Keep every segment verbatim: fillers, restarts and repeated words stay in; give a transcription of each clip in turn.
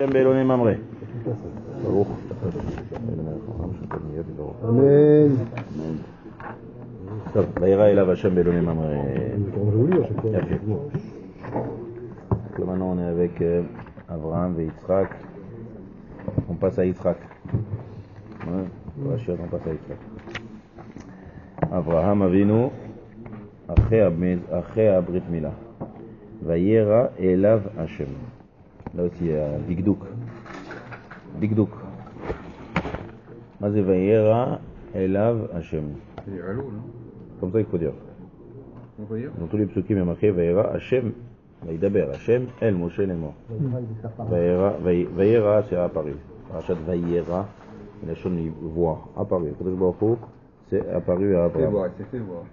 Belone Mamre. Baruch. Amen. טוב, וירא אליו השם באלוני ממרא. יפה. Donc maintenant on est avec euh, Abraham et Yitzhak. On passe à Yitzhak. Ouais, Rachid, on passe à Yitzhak. Abraham Avinu, אחרי הברית מילה. וירא אליו השם. Là aussi, il y a Dikdouk. Dikdouk. מה זה וירא אליו השם? C'est allô, non? Comme ça il faut dire. On va dire? Dans tous les psukim, il y a marqué וירא השם, וידבר השם אל משה לאמור. וירא c'est apparu. Parashat וירא, il a changé voir, apparu. Kadosh Baruch Hu, c'est apparu à Fais Abraham. voir, c'est fait voir.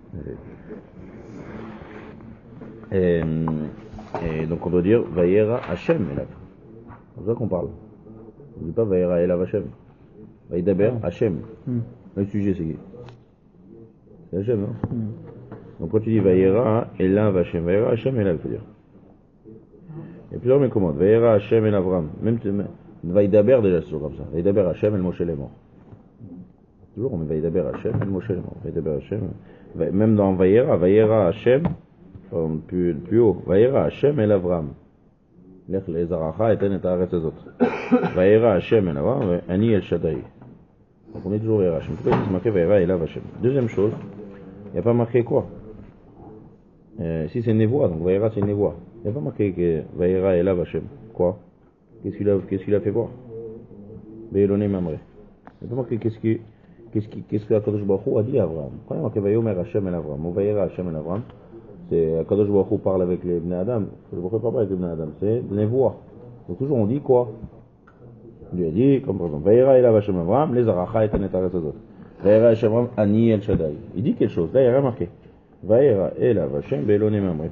Et, et donc on doit dire Vayera Hashem Elav. C'est pour ça qu'on parle. On ne dit pas Vayera Elav Hashem. Vayidaber Hashem. Mm. Le sujet c'est qui? C'est Hashem, non? Mm. Donc quand tu dis Vayera Elav Hashem, Vayera Hashem Elav, il faut dire. Il y a plusieurs mais comment? Vayera Hashem El Avram. Même Vayidaber déjà c'est toujours comme ça. Vayidaber Hashem El Moshe Lemor. Toujours on met Vayidaber Hashem El Moshe Lemor. Vayidaber Hashem. Même dans Vayera, Vayera Hashem. Plus, plus haut. Vaïra Hashem el Avram. Lech le'ezaracha eten et haaretz hazot. Vaïra Hashem el Avram, ani el Shaddai. Donc on est toujours Vaïra Hashem. Pourquoi c'est marqué Vaïra elav Hashem? Deuxième chose, il n'y a pas marqué quoi? euh, Si c'est une névoie, donc Vaïra c'est une névoie. Il n'y a pas marqué que Vaïra elav Hashem. Quoi? Qu'est-ce qu'il a, qu'est-ce qu'il a fait voir? Be'elonei mamre. Il n'y a pas marqué qu'est-ce qui, qu'est-ce qui, qu'est-ce que Akadosh Baruch Hu a dit à Avram. Quand il y a marqué Vayomer Hashem el Avram, ou Vaïra Hashem el Avram, c'est Akadosh Baruch Hu parle avec les Bnei Adam. Akadosh Baruch Hu parle pas avec les Bnei Adam, c'est les voix. Donc toujours on dit quoi? Il lui a dit, comme par exemple, Vaïra elav Hashem Avram, les aracha eten et haaretz hazot. Vaïra Hashem Avram, ani el Shaddai. Il dit quelque chose, là il n'y a rien marqué. Vaïra elav Hashem be'elonei mamre.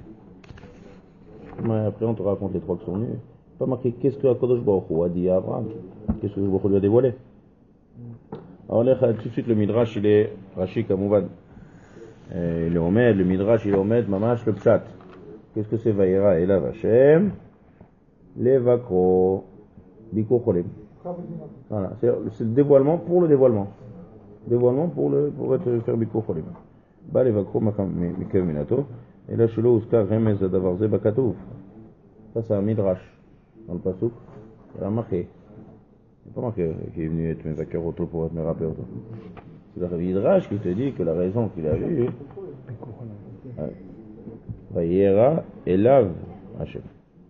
Après on te raconte les trois qui sont venus. Pas marqué qu'est-ce que Akadosh Baruch Hu a dit à Abraham. Qu'est-ce que Akadosh Baruch Hu lui a dévoilé. Alors là tout de suite le Midrash il est Rashi Kamouvad. Et le Omed, le Midrash, il Omed, Mamash, le Pshat. Qu'est-ce que c'est Vaïra elav Hashem? Levakro, Biko Cholim. Voilà, c'est, c'est le dévoilement pour le dévoilement. Dévoilement pour, le, pour être, faire Biko Cholim. Ba Levakro, Mikev Minato. Et là, Shelo Uskar Remez Davarze Bakatouf. Ça, c'est un Midrash. Dans le Pasuk, il y a marqué. Il n'y a pas marqué qu'il est venu être mes vainqueurs auto pour être mes rappeurs auto. C'est le Midrash qui te dit que la raison qu'il a eue, Vaïra elav Hashem.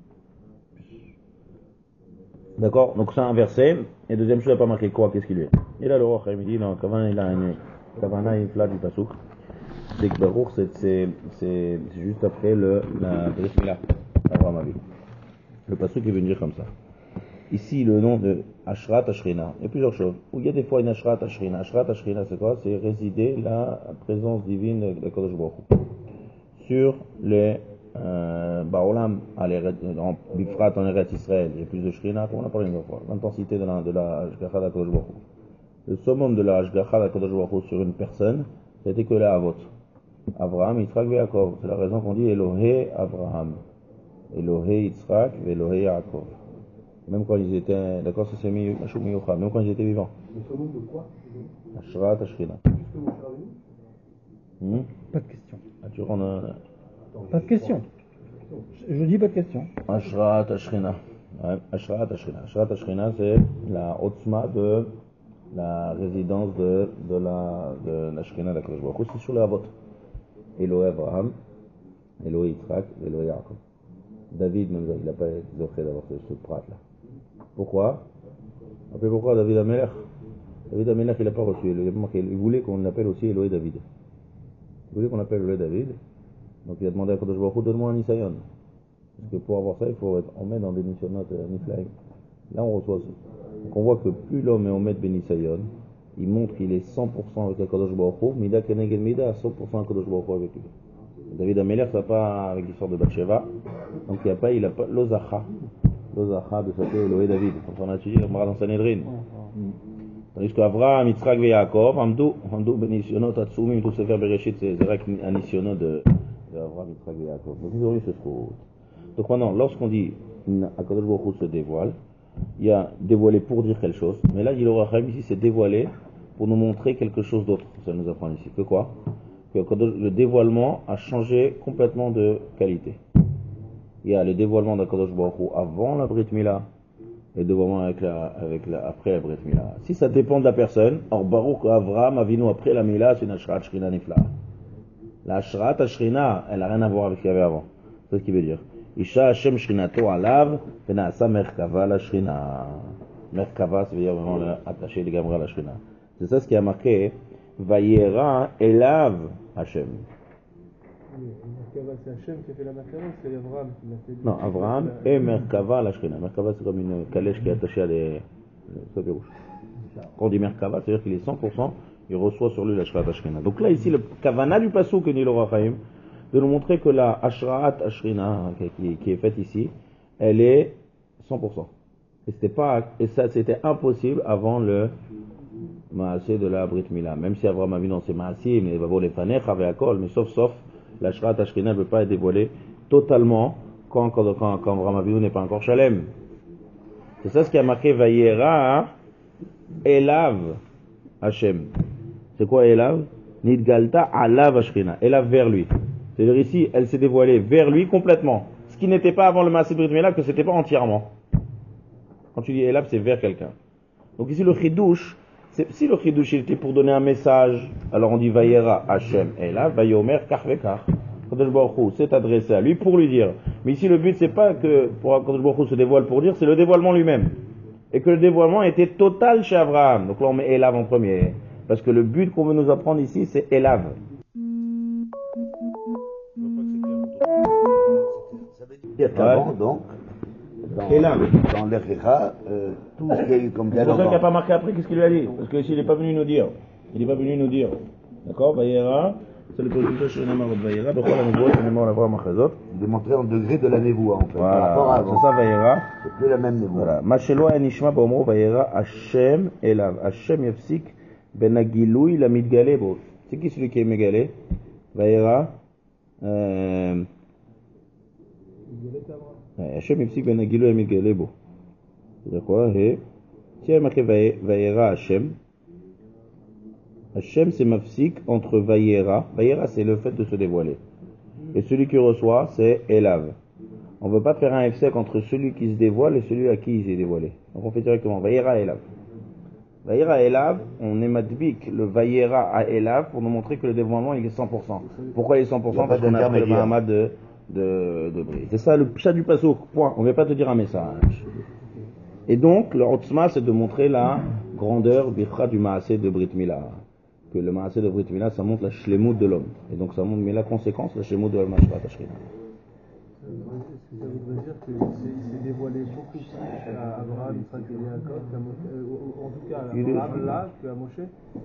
D'accord? Donc c'est un verset. Et deuxième chose, il n'a pas marqué quoi? Qu'est-ce qu'il est? Et là, le roi il dit, non, Kavana, il a une Kavana, il flatte du Pasuk. C'est que Baruch, c'est, c'est, c'est, c'est juste après le, la Brit Mila, Abraham Avinu. Le Pasuk est venu dire comme ça. Ici, le nom de Ashrat Ashrina. Il y a plusieurs choses. Où il y a des fois une Ashrat Ashrina. Ashrat Ashrina, c'est quoi? C'est résider la présence divine de Kadosh Baruch Hu sur les euh, Baolam, en Bifrat, en Eretz Israël. Il y a plus de Shrina, comme on a parlé une fois. L'intensité de la, de la Ashgacha d'Akadosh Baruch Hu. Le summum de la Ashgacha d'Akadosh Baruch Hu sur une personne, c'était que la Avot. Abraham, Yitzhak et Yaakov. C'est la raison qu'on dit Elohé Abraham. Elohé Yitzhak et Elohé Yaakov. Même quand ils étaient, d'accord, ça c'est Mashou Miyucha, même quand ils étaient vivants. Le summum de quoi? Ashrat Ashrina. Hmm? Pas de question. Ah, tu rends un... Pas de question. Je, je dis pas de question. Ashrat Ashrina. Ouais, Ashrat Ashrina. Ashrat Ashrina, c'est la otzma de la résidence de, de la de la Shrina d'Akadosh Baruch Hu. C'est sur les Avot. Elohé Abraham, Elohé Yitzhak, Elohé Yaakov. David, même, il n'a pas été offert d'avoir fait ce prat là. Pourquoi? Après, pourquoi David Amelech? David Amelech, il n'a pas reçu. Il, il voulait qu'on l'appelle aussi Elohé David. Il voulait qu'on l'appelle Elohé David. Donc il a demandé à Kadosh Baruch Hu, donne-moi un Nisayon. Parce que pour avoir ça, il faut être, on met dans des Nisayonot, euh, Niflaim. Là, on reçoit ça. Donc on voit que plus l'homme est en met ben Nisayon, il montre qu'il est cent pour cent avec la Kadosh Baruch Hu, Mida Kenegel Mida, cent pour cent avec Kadosh Baruch Hu avec lui. David Amelech, ça n'a pas avec l'histoire de Bathsheba. Donc il n'y a pas, il n'a pas l'Ozacha. L'Ozacha de s'appeler Elohé David. Comme on a étudié dans Sanhedrin. Tandis qu'Avraham, Yitzhak et Yaakov, Amdou, Amdou, Benisionot, Atsumim, tout ce faire Bereshit, c'est vrai qu'un Nisionot de Avraham, Yitzhak et Yaakov. Donc ils ont eu ce trou. Donc maintenant, lorsqu'on dit Akadosh Baruch Hu se dévoile, il y a dévoilé pour dire quelque chose, mais là, il aura ici, c'est dévoilé pour nous montrer quelque chose d'autre. Ça nous apprend ici. Que quoi? Que le dévoilement a changé complètement de qualité. Il y a le dévoilement d'Akadosh Baruch Hu avant la Brit Mila et le dévoilement avec la, avec la, après la Brit Mila. Si ça dépend de la personne, or Baruch Avraham Avinu après la Mila, c'est une Ashrat Shrina Nifla. La Ashrat Shrina, elle n'a rien à voir avec ce qu'il y avait avant. C'est ce qu'il veut dire. Isha Hashem Shrinato Alav, Venasa Merkava la Shrina. Merkava, ça veut dire vraiment attacher les gamras à la Shrina. C'est ça ce qui a marqué. Vayera Elav Hashem. Merkava, c'est Hashem qui a fait la Merkava, c'est Abraham qui l'a fait. Non, Abraham et Merkava la Shrina. Merkava, c'est comme une calèche qui est attachée à des sables rouges. Quand on dit Merkava, c'est-à-dire qu'il est cent pour cent, il reçoit sur lui la Shrina Shrina. Donc là, ici, le Kavana du Passouk que dit le Rachaim, de nous montrer que la Ashraat Ashrina qui, qui est faite ici, elle est cent pour cent. Et, c'était pas, et ça, c'était impossible avant le Maasé de la Brit Mila. Même si Avraham Avinu c'est Maasé, mais les Fanech avait Akol, mais sauf sauf, la Ashraat Ashrina ne peut pas être dévoilée totalement quand, quand, quand, quand Avraham Avinu n'est pas encore Shalem. C'est ça ce qui a marqué Vayera Elav Hashem. C'est quoi Elav? Nidgalta Alav Ashrina. Elav vers lui. C'est-à-dire ici, elle s'est dévoilée vers lui complètement. Ce qui n'était pas avant le Maasé Brit Mila, que c'était pas entièrement. Quand tu dis Elav, c'est vers quelqu'un. Donc ici, le Chidouche, si le Chidouche était pour donner un message, alors on dit Vayera Hashem Elav, Vayomer Karvekar. Kadosh Baruch Hu s'est adressé à lui pour lui dire. Mais ici, le but, c'est pas que pour Kadosh Baruch Hu se dévoile pour dire, c'est le dévoilement lui-même. Et que le dévoilement était total chez Abraham. Donc là, on met Elav en premier. Parce que le but qu'on veut nous apprendre ici, c'est Elav. Avant, donc, dans, dans l'Echecha, euh, tout ce qu'il y a eu comme C'est pour dialogue. ça qu'il n'a pas marqué après, qu'est-ce qu'il lui a dit? Parce que ici, il n'est pas venu nous dire. Il n'est pas venu nous dire. D'accord? Vayera, c'est le positif chez Namarot Vayera, donc la nouveau, c'est Namarot Lavra Machazot. Démontrer en degré de la névoie, en fait. Par rapport à Voilà, avant. c'est ça, Vayera. C'est plus la même névoie. Voilà. Machelo et Nishma Bomro Vayera, Hashem Elav. Hashem Yafsik, Ben Agiloui, la Midgale. Bon, c'est qui celui qui est Megale? Vayera, euh, Hashem Yafsik, Ben Agiloui, la Midgale. Bon. C'est-à-dire quoi? Et, si il y a marqué Vayera Hashem, Hashem c'est mafsik entre Vayera. Vayera c'est le fait de se dévoiler. Et celui qui reçoit c'est Elav. On ne veut pas faire un F-sec entre celui qui se dévoile et celui à qui il s'est dévoilé. Donc on fait directement Vayera Elav. Vayera Elav, on est madbik le Vayera à Elav pour nous montrer que le dévoilement il est cent pour cent. Pourquoi il est cent pour cent? Parce qu'on a fait le Mahamad de, de, de Bri. C'est ça le pshat du Passouk. Point. On ne va pas te dire un message. Et donc le Otzma c'est de montrer la grandeur Bichra du Maasé de Brit Mila. Que le Maasé de Brit Mila, ça montre la shlemut de l'homme. Et donc ça montre, mais la conséquence, la shlemut de la Mashrat Ashrina. Est-ce que ça voudrait dire qu'il s'est dévoilé beaucoup plus à Abraham, Yitzhak et Yaakov, en tout cas à Abraham là, qu'à Moshe?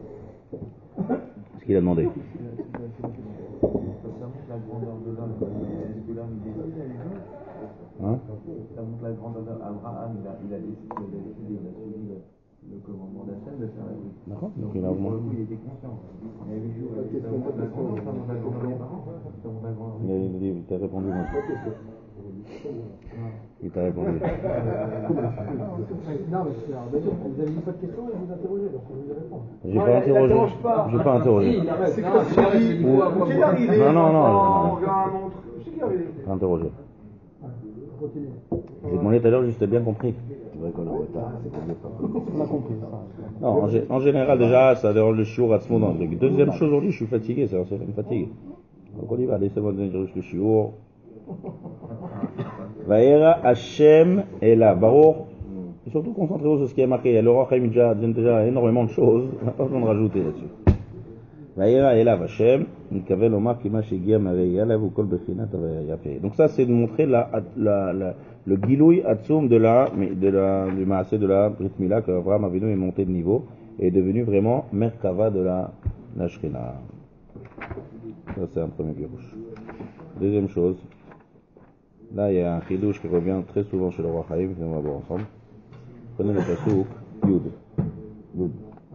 Ce qu'il a demandé. Ça montre la grandeur de l'homme. Est-ce que l'homme il décide? Hein? Ça montre la grandeur d'Abraham, il a, il a décidé, il a décidé, il a suivi le, le commandement d'Hachem de faire la vie. D'accord. Donc il a Pour augmenté. le coup, il était conscient. Il avait vu, ça montre la grandeur, ça montre la grandeur des parents, ça montre la grandeur. Il a il dit, il t'a répondu, moi. Il t'a répondu. Non, mais c'est un délire. Vous avez pas de questions et vous interrogez, donc on vous répond. J'ai pas interrogé. J'ai pas interrogé. C'est quoi ce Non, non, non. On regarde la montre. Je sais qu'il arrive. J'ai interrogé. Continue. J'ai demandé tout à l'heure, juste bien compris. C'est vrai qu'on est en retard. On a compris. Non, en, gé- en général, déjà, ça dérange le shiur à ce moment. Deuxième chose, aujourd'hui, je suis fatigué, c'est une fatigue. Donc on y va, laissez-moi donner juste le shiur. Vaera Hashem Ela Baruch. Et surtout concentrez-vous sur ce qui est marqué. Le Roi Chaim déjà donne déjà énormément de choses. On n'a pas besoin de rajouter là-dessus. Vaera Ela Hashem. Nikavel Omar Kima Shegia Mareya Lavu Kol Bechinat Yafe. Donc ça, c'est de montrer la, la, la, le Gilouï Atsum de la, de la, du Maasé de la Brit Mila, que Abraham Avinu est monté de niveau et est devenu vraiment Merkava de la, la Shrina. Ça, c'est un premier pirouche. Deuxième chose. Là, il y a un chidouche qui revient très souvent chez le Roi Chaim, on va voir ensemble. Prenez le pasouk, Yud. Yud.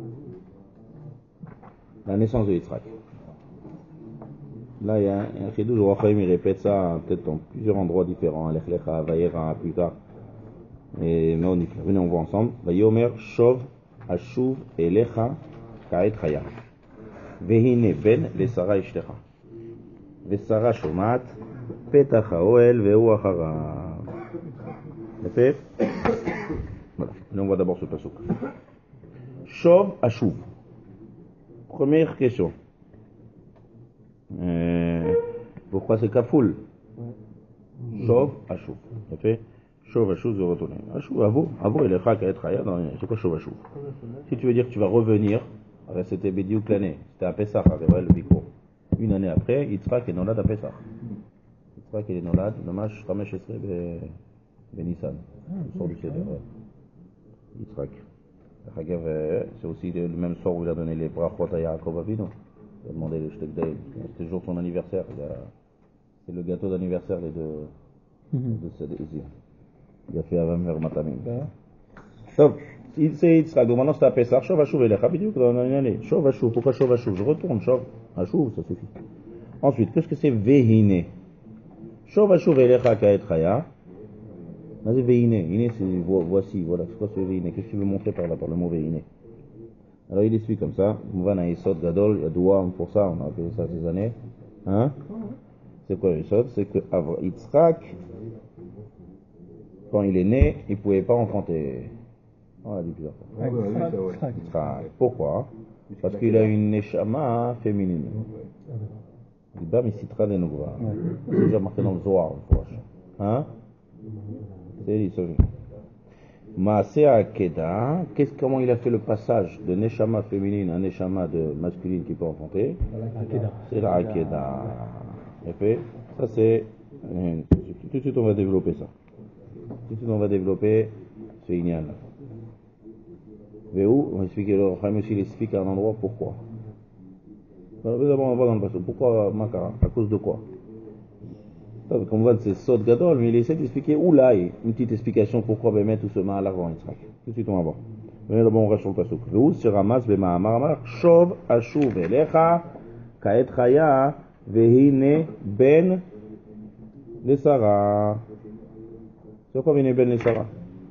La naissance de Yitzhak. Là, il y a un chidouche, le Roi Chaim, il répète ça peut-être dans plusieurs endroits différents, Lech Lecha, Vayera, plus tard. Et Méonique. Venez, on voit ensemble. Vayomer, Shov, Ashuv, Elecha, Kaet Chaya. Vehine ben, Lesara Ishtecha. Vesara Shomat, Petach Haoel, Vehu Achara. D'accord? Voilà. Là, on voit d'abord ce pasuk. Shov, Ashuv. Première question. Euh, pourquoi c'est Kafoul? Shov, Ashuv. D'accord? Shov, Ashuv, de retourner. Ashuv, Avo, Avo, Elecha, Kaet Chaya. C'est quoi Shov, Ashuv? Si tu veux dire que tu vas revenir, c'était Bédiouk l'année, c'était à Pessah, le Biko. Une année après, Yitzhak est nolad à Pessah. Yitzhak est nolad, Namash, Ramesh Esre, Benissan. Le sort du Seder. Yitzhak. C'est aussi le même sort où il a donné les brachot à Yaakov Avinu. Il a demandé le Shtek Day. C'était le jour de son anniversaire. C'est le gâteau d'anniversaire les deux de Sédézir. Il a fait Avam Ver Matamim. Top. C'est Yitzhak, donc maintenant c'est à Pessah, Shov Ashuv Elecha, bidiouk dans une année. Shov Ashuv, pourquoi Shov Ashuv? Je retourne, Shov Ashuv, ça suffit. Ensuite, qu'est-ce que c'est Vehine? Shov Ashuv Elecha Kaet Chaya. Vas-y, Vehine, Hine c'est voici, voilà, c'est quoi ce Vehine? Qu'est-ce que tu veux montrer par là, par le mot Vehine? Alors il explique comme ça, Mouvan a Yesod Gadol, il y a Doua pour ça, on a appelé ça ces années. Hein? C'est quoi Yesod? C'est que Yitzhak, quand il est né, il ne pouvait pas enfanter. On l'a dit plusieurs fois. Yitzhak. Pourquoi? Parce qu'il a une neshama féminine. Il bat mais citra de Nogva. C'est déjà marqué dans le Zohar. Hein? C'est l'histoire. Maaseh Akeda, qu'est-ce, comment il a fait le passage de neshama féminine à neshama de masculine qui peut enfanter? C'est la Akeda. Et puis, ça c'est. Tout de suite on va développer ça. Tout de suite on va développer ce Inyan là. Mais où? On va expliquer, le Chaim aussi il explique à un endroit pourquoi. D'abord on va dans le passage. Pourquoi Makara? À cause de quoi? Comme on voit c'est Sod Gadol, mais il essaie d'expliquer où là, une petite explication pourquoi Bémet tout ce mal avant Yitzhak. Tout de suite on va voir. Mais d'abord on reste sur le passage. Où c'est Ramas Bema Amar Shov Ashuv Elecha Kaet Chaya Vehine Ben Lesara. C'est quoi Vehine Ben Lesara?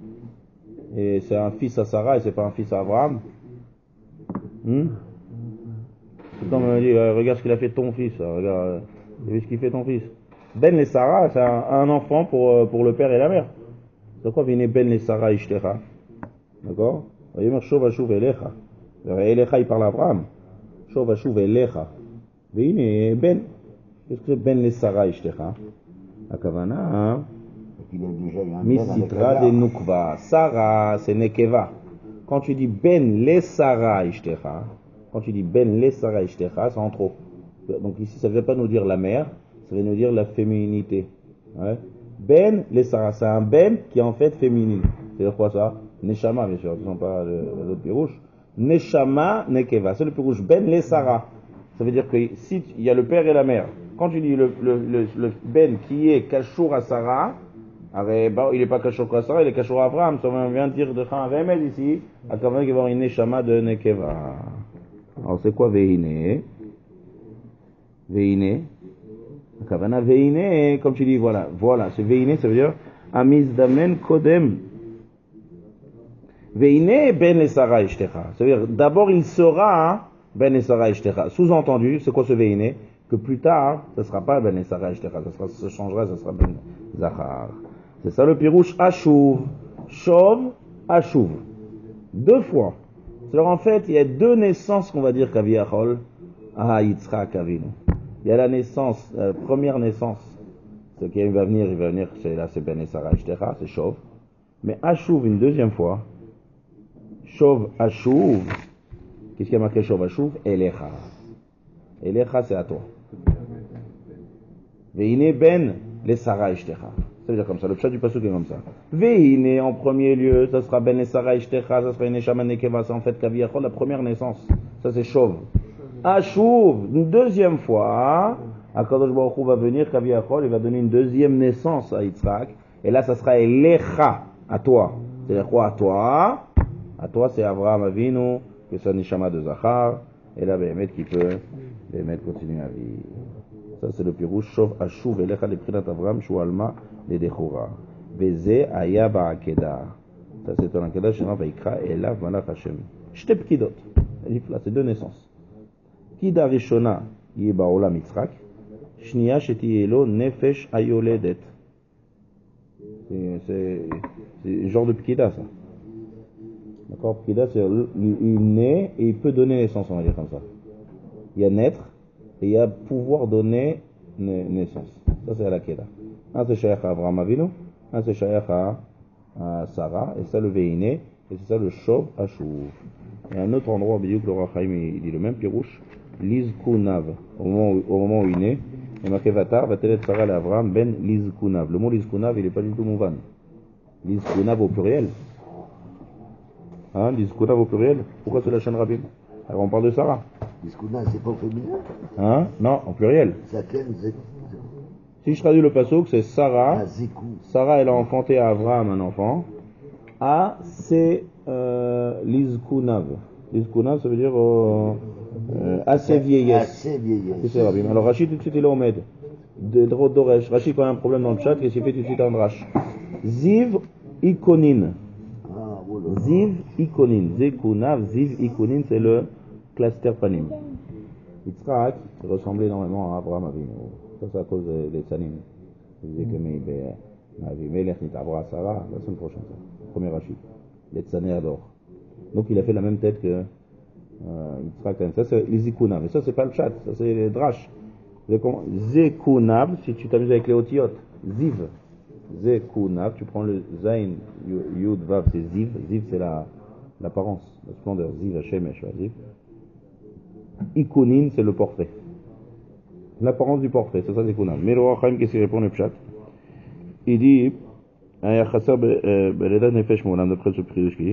Et c'est un fils à Sarah et c'est pas un fils à Abraham. Hmm? Tout le temps, on me dit, regarde ce qu'il a fait ton fils, regarde, t'as vu ce qu'il fait ton fils. Ben les Sarah, c'est un, un enfant pour, pour le père et la mère. C'est quoi vient Ben les Sarah Ishtecha? D'accord? Il y a Shov Ashuv Elecha. Elecha, il parle à Abraham. Shov Ashuv Elecha. Vine Ben. Qu'est-ce que c'est Ben les Sarah Ishtecha? Akavana, hein? Misitra de Nukva. Sarah, c'est Nekeva. Quand tu dis Ben les Sarah Ishtecha, quand tu dis Ben les Sarah Ishtecha, c'est en trop. Donc ici, ça ne veut pas nous dire la mère, ça veut nous dire la féminité. Ouais. Ben les Sarah, c'est un Ben qui est en fait féminine. C'est quoi ça? Neshama, bien sûr, disons pas l'autre pirouche. Neshama Nekeva, c'est le pirouche. Ben les Sarah. Ça veut dire que si il y a le père et la mère, quand tu dis le, le, le, le Ben qui est Kashour à Sarah, il n'est pas Kashour à Sarah, il est Kashour à Abraham. Ça vient de dire de Khan Remed ici, à quand même qu'il va y avoir une Neshama de Nekeva. Alors c'est quoi Vehine? Vehine. Kavana Vehine, comme tu dis, voilà, voilà, c'est Vehine, ça veut dire Amizdamen Kodem. Vehine Ben les Sarah Ishtecha. Ça veut dire d'abord il sera Ben les Sarah Ishtecha. Sous-entendu, c'est quoi ce Vehine? Que plus tard, ce ne sera pas Ben les Sarah Ishtecha, ça, sera, ça changera, ça sera Ben Zachar. C'est ça le pirouche Ashuv. Shov, Ashuv. Deux fois. Alors en fait, il y a deux naissances qu'on va dire Kaviachol à Yitzhak Avinu. Il y a la naissance, la première naissance, ce qui va venir, il va venir, c'est là, c'est Ben et Sarah Ishtecha, c'est Shov. Mais Ashuv une deuxième fois, Shov Ashuv, qu'est-ce qui a marqué Shov Ashuv? Elecha. Elecha, c'est à toi. Veine Ben les Sarah Ishtecha. Ça veut dire comme ça, le pshat du pasuk est comme ça. Veine en premier lieu, ça sera Ben les Sarah Ishtecha, ça sera une Neshama Nekeva, c'est en fait Kaviachol, la première naissance. Ça c'est Shov. Ashuv, une deuxième fois, Akadosh Baruch Hu va venir, Kaviachol, il va donner une deuxième naissance à Yitzhak, et là ça sera Elecha, à toi. C'est-à-dire quoi à toi? À toi c'est Abraham Avinu, que c'est Neshama de Zachar, et là Béhémet qui peut, Béhémet continue à vivre. Ça c'est le pirouche, Shov Ashuv, Elecha, les Prinat Abraham, Shualma, les Dechora. Veze aya ba'akeda. Ça c'est un akeda shema vaikra elav malach Hashem. Shte pkidot. C'est deux naissances. Kida rishona yi ba'olam Yitzhak. Shnia shetiye lo nefesh ayoledet. C'est le genre de pkida ça. D'accord, pkida c'est il naît et il peut donner naissance, on va dire comme ça. Il y a naître et il y a pouvoir donner naissance. Ça c'est la keda. Un c'est shaykh à Avraham Avinu, un c'est shaykh à, à Sarah, et ça le veiné, et c'est ça le shov à Shuv. Il y a un autre endroit, où le Rav Chaim il dit le même pirouche, Lizkunav, au moment où, au moment où il naît, et marqué Vatar, va telet Sarah à Avraham ben Lizkunav. Le mot Lizkunav il n'est pas du tout mouvan. Lizkunav au pluriel. Hein, Lizkunav au pluriel. Pourquoi c'est la chaîne Rabim? Alors on parle de Sarah. Lizkunav c'est pas au féminin? Hein? Non, en pluriel. C'est quel Si je traduis le passouk, c'est Sarah. Ah, Zikou. Sarah, elle a enfanté à Avraham un enfant. A, c'est euh, Lizkunav. Lizkunav, ça veut dire euh, euh, assez vieillesse. Assez vieillesse. C'est ça, Rabim. Alors Rachid, tout de suite, il est omed. De Doresh. Rachid, quand il y a un problème dans le chat, qu'est-ce qu'il fait tout de suite en drache? Ziv Ikonin. Ah, oh là là. Ziv Ikonin. Zekunav, Ziv Ikonin, c'est le cluster panim. Yitzhak ressemblait énormément à Abraham Avinu. Ça, c'est à cause des Tsanim. Il disait que Melech Nitavra Sarah, la semaine prochaine, ça. Premier Rachid. Les Tsané adorent. Donc il a fait la même tête que euh, Yitzhak. Ça, c'est les Zikunav. Mais ça, c'est pas le chat, ça, c'est les drash. Zekunav, si tu t'amuses avec les otiotes. Ziv. Zekunav, tu prends le Zain, Yud, Vav, c'est Ziv. Ziv, c'est la, l'apparence, la splendeur. Ziv, Hashem, Ziv. Ikonin, c'est le portrait. L'apparence du portrait, c'est ça c'est Kunav. Mais le Rav Chaim, qu'est-ce qu'il répond le pshat? Il dit, Aya Chasser Bereda Nefesh Moulam, d'après ce prix de Shki,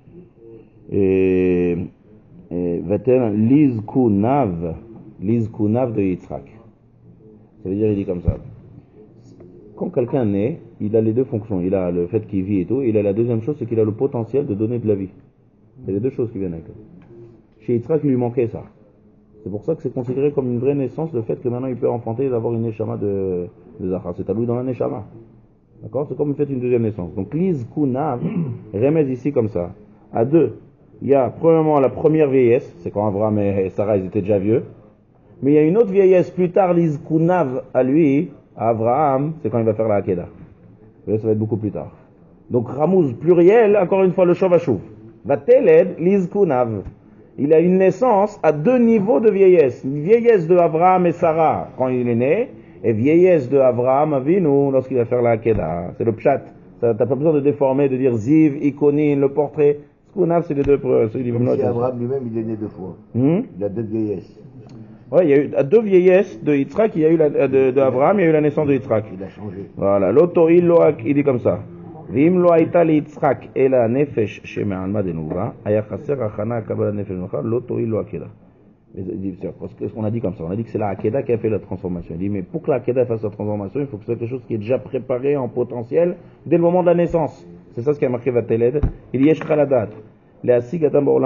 et Vater Lizkunav, Lizkunav de Yitzhak. Ça veut dire, il dit comme ça. Quand quelqu'un naît, il a les deux fonctions. Il a le fait qu'il vit et tout, et il a la deuxième chose, c'est qu'il a le potentiel de donner de la vie. C'est les deux choses qui viennent avec lui. Chez Yitzhak, il lui manquait ça. C'est pour ça que c'est considéré comme une vraie naissance, le fait que maintenant il peut enfanter et d'avoir une neshama de, de Zachar. C'est à lui dans la neshama. D'accord? C'est comme il fait une deuxième naissance. Donc, Liz Kunav remet ici comme ça. À deux, il y a premièrement la première vieillesse, c'est quand Abraham et Sarah ils étaient déjà vieux. Mais il y a une autre vieillesse plus tard, Liz Kunav à lui, à Abraham, c'est quand il va faire la Hakeda. Là, ça va être beaucoup plus tard. Donc, Ramouz pluriel, encore une fois le Shovashouv. Vateled Liz Kunav. Il a une naissance à deux niveaux de vieillesse. Une vieillesse de Abraham et Sarah quand il est né, et vieillesse de Abraham Avinu lorsqu'il va faire la Hakeda. C'est le pshat. T'as pas besoin de déformer, de dire Ziv, Ikonin, le portrait. Skunav, c'est les deux. C'est les Comme si Abraham lui-même, il est né deux fois. Hmm? Il a deux vieillesses. Oui, il y a eu à deux vieillesses de Yitzhak, il y a eu la, de, de Abraham, il y a eu la naissance de Yitzhak. Il a changé. Voilà. L'auto, il dit comme ça. Vim lo aita li Yitzhak ela nefesh sheme'alma denuva, aya chaser achana kabbalah nefesh nocha, l'auto il lo akeda. Parce qu'on a dit comme ça, on a dit que c'est la Hakeda qui a fait la transformation. Il dit, mais pour que la Hakeda fasse la transformation, il faut que ce soit quelque chose qui est déjà préparé en potentiel dès le moment de la naissance. C'est ça ce qui a marqué Vateled. Il dit, yesh chaladat. Il faut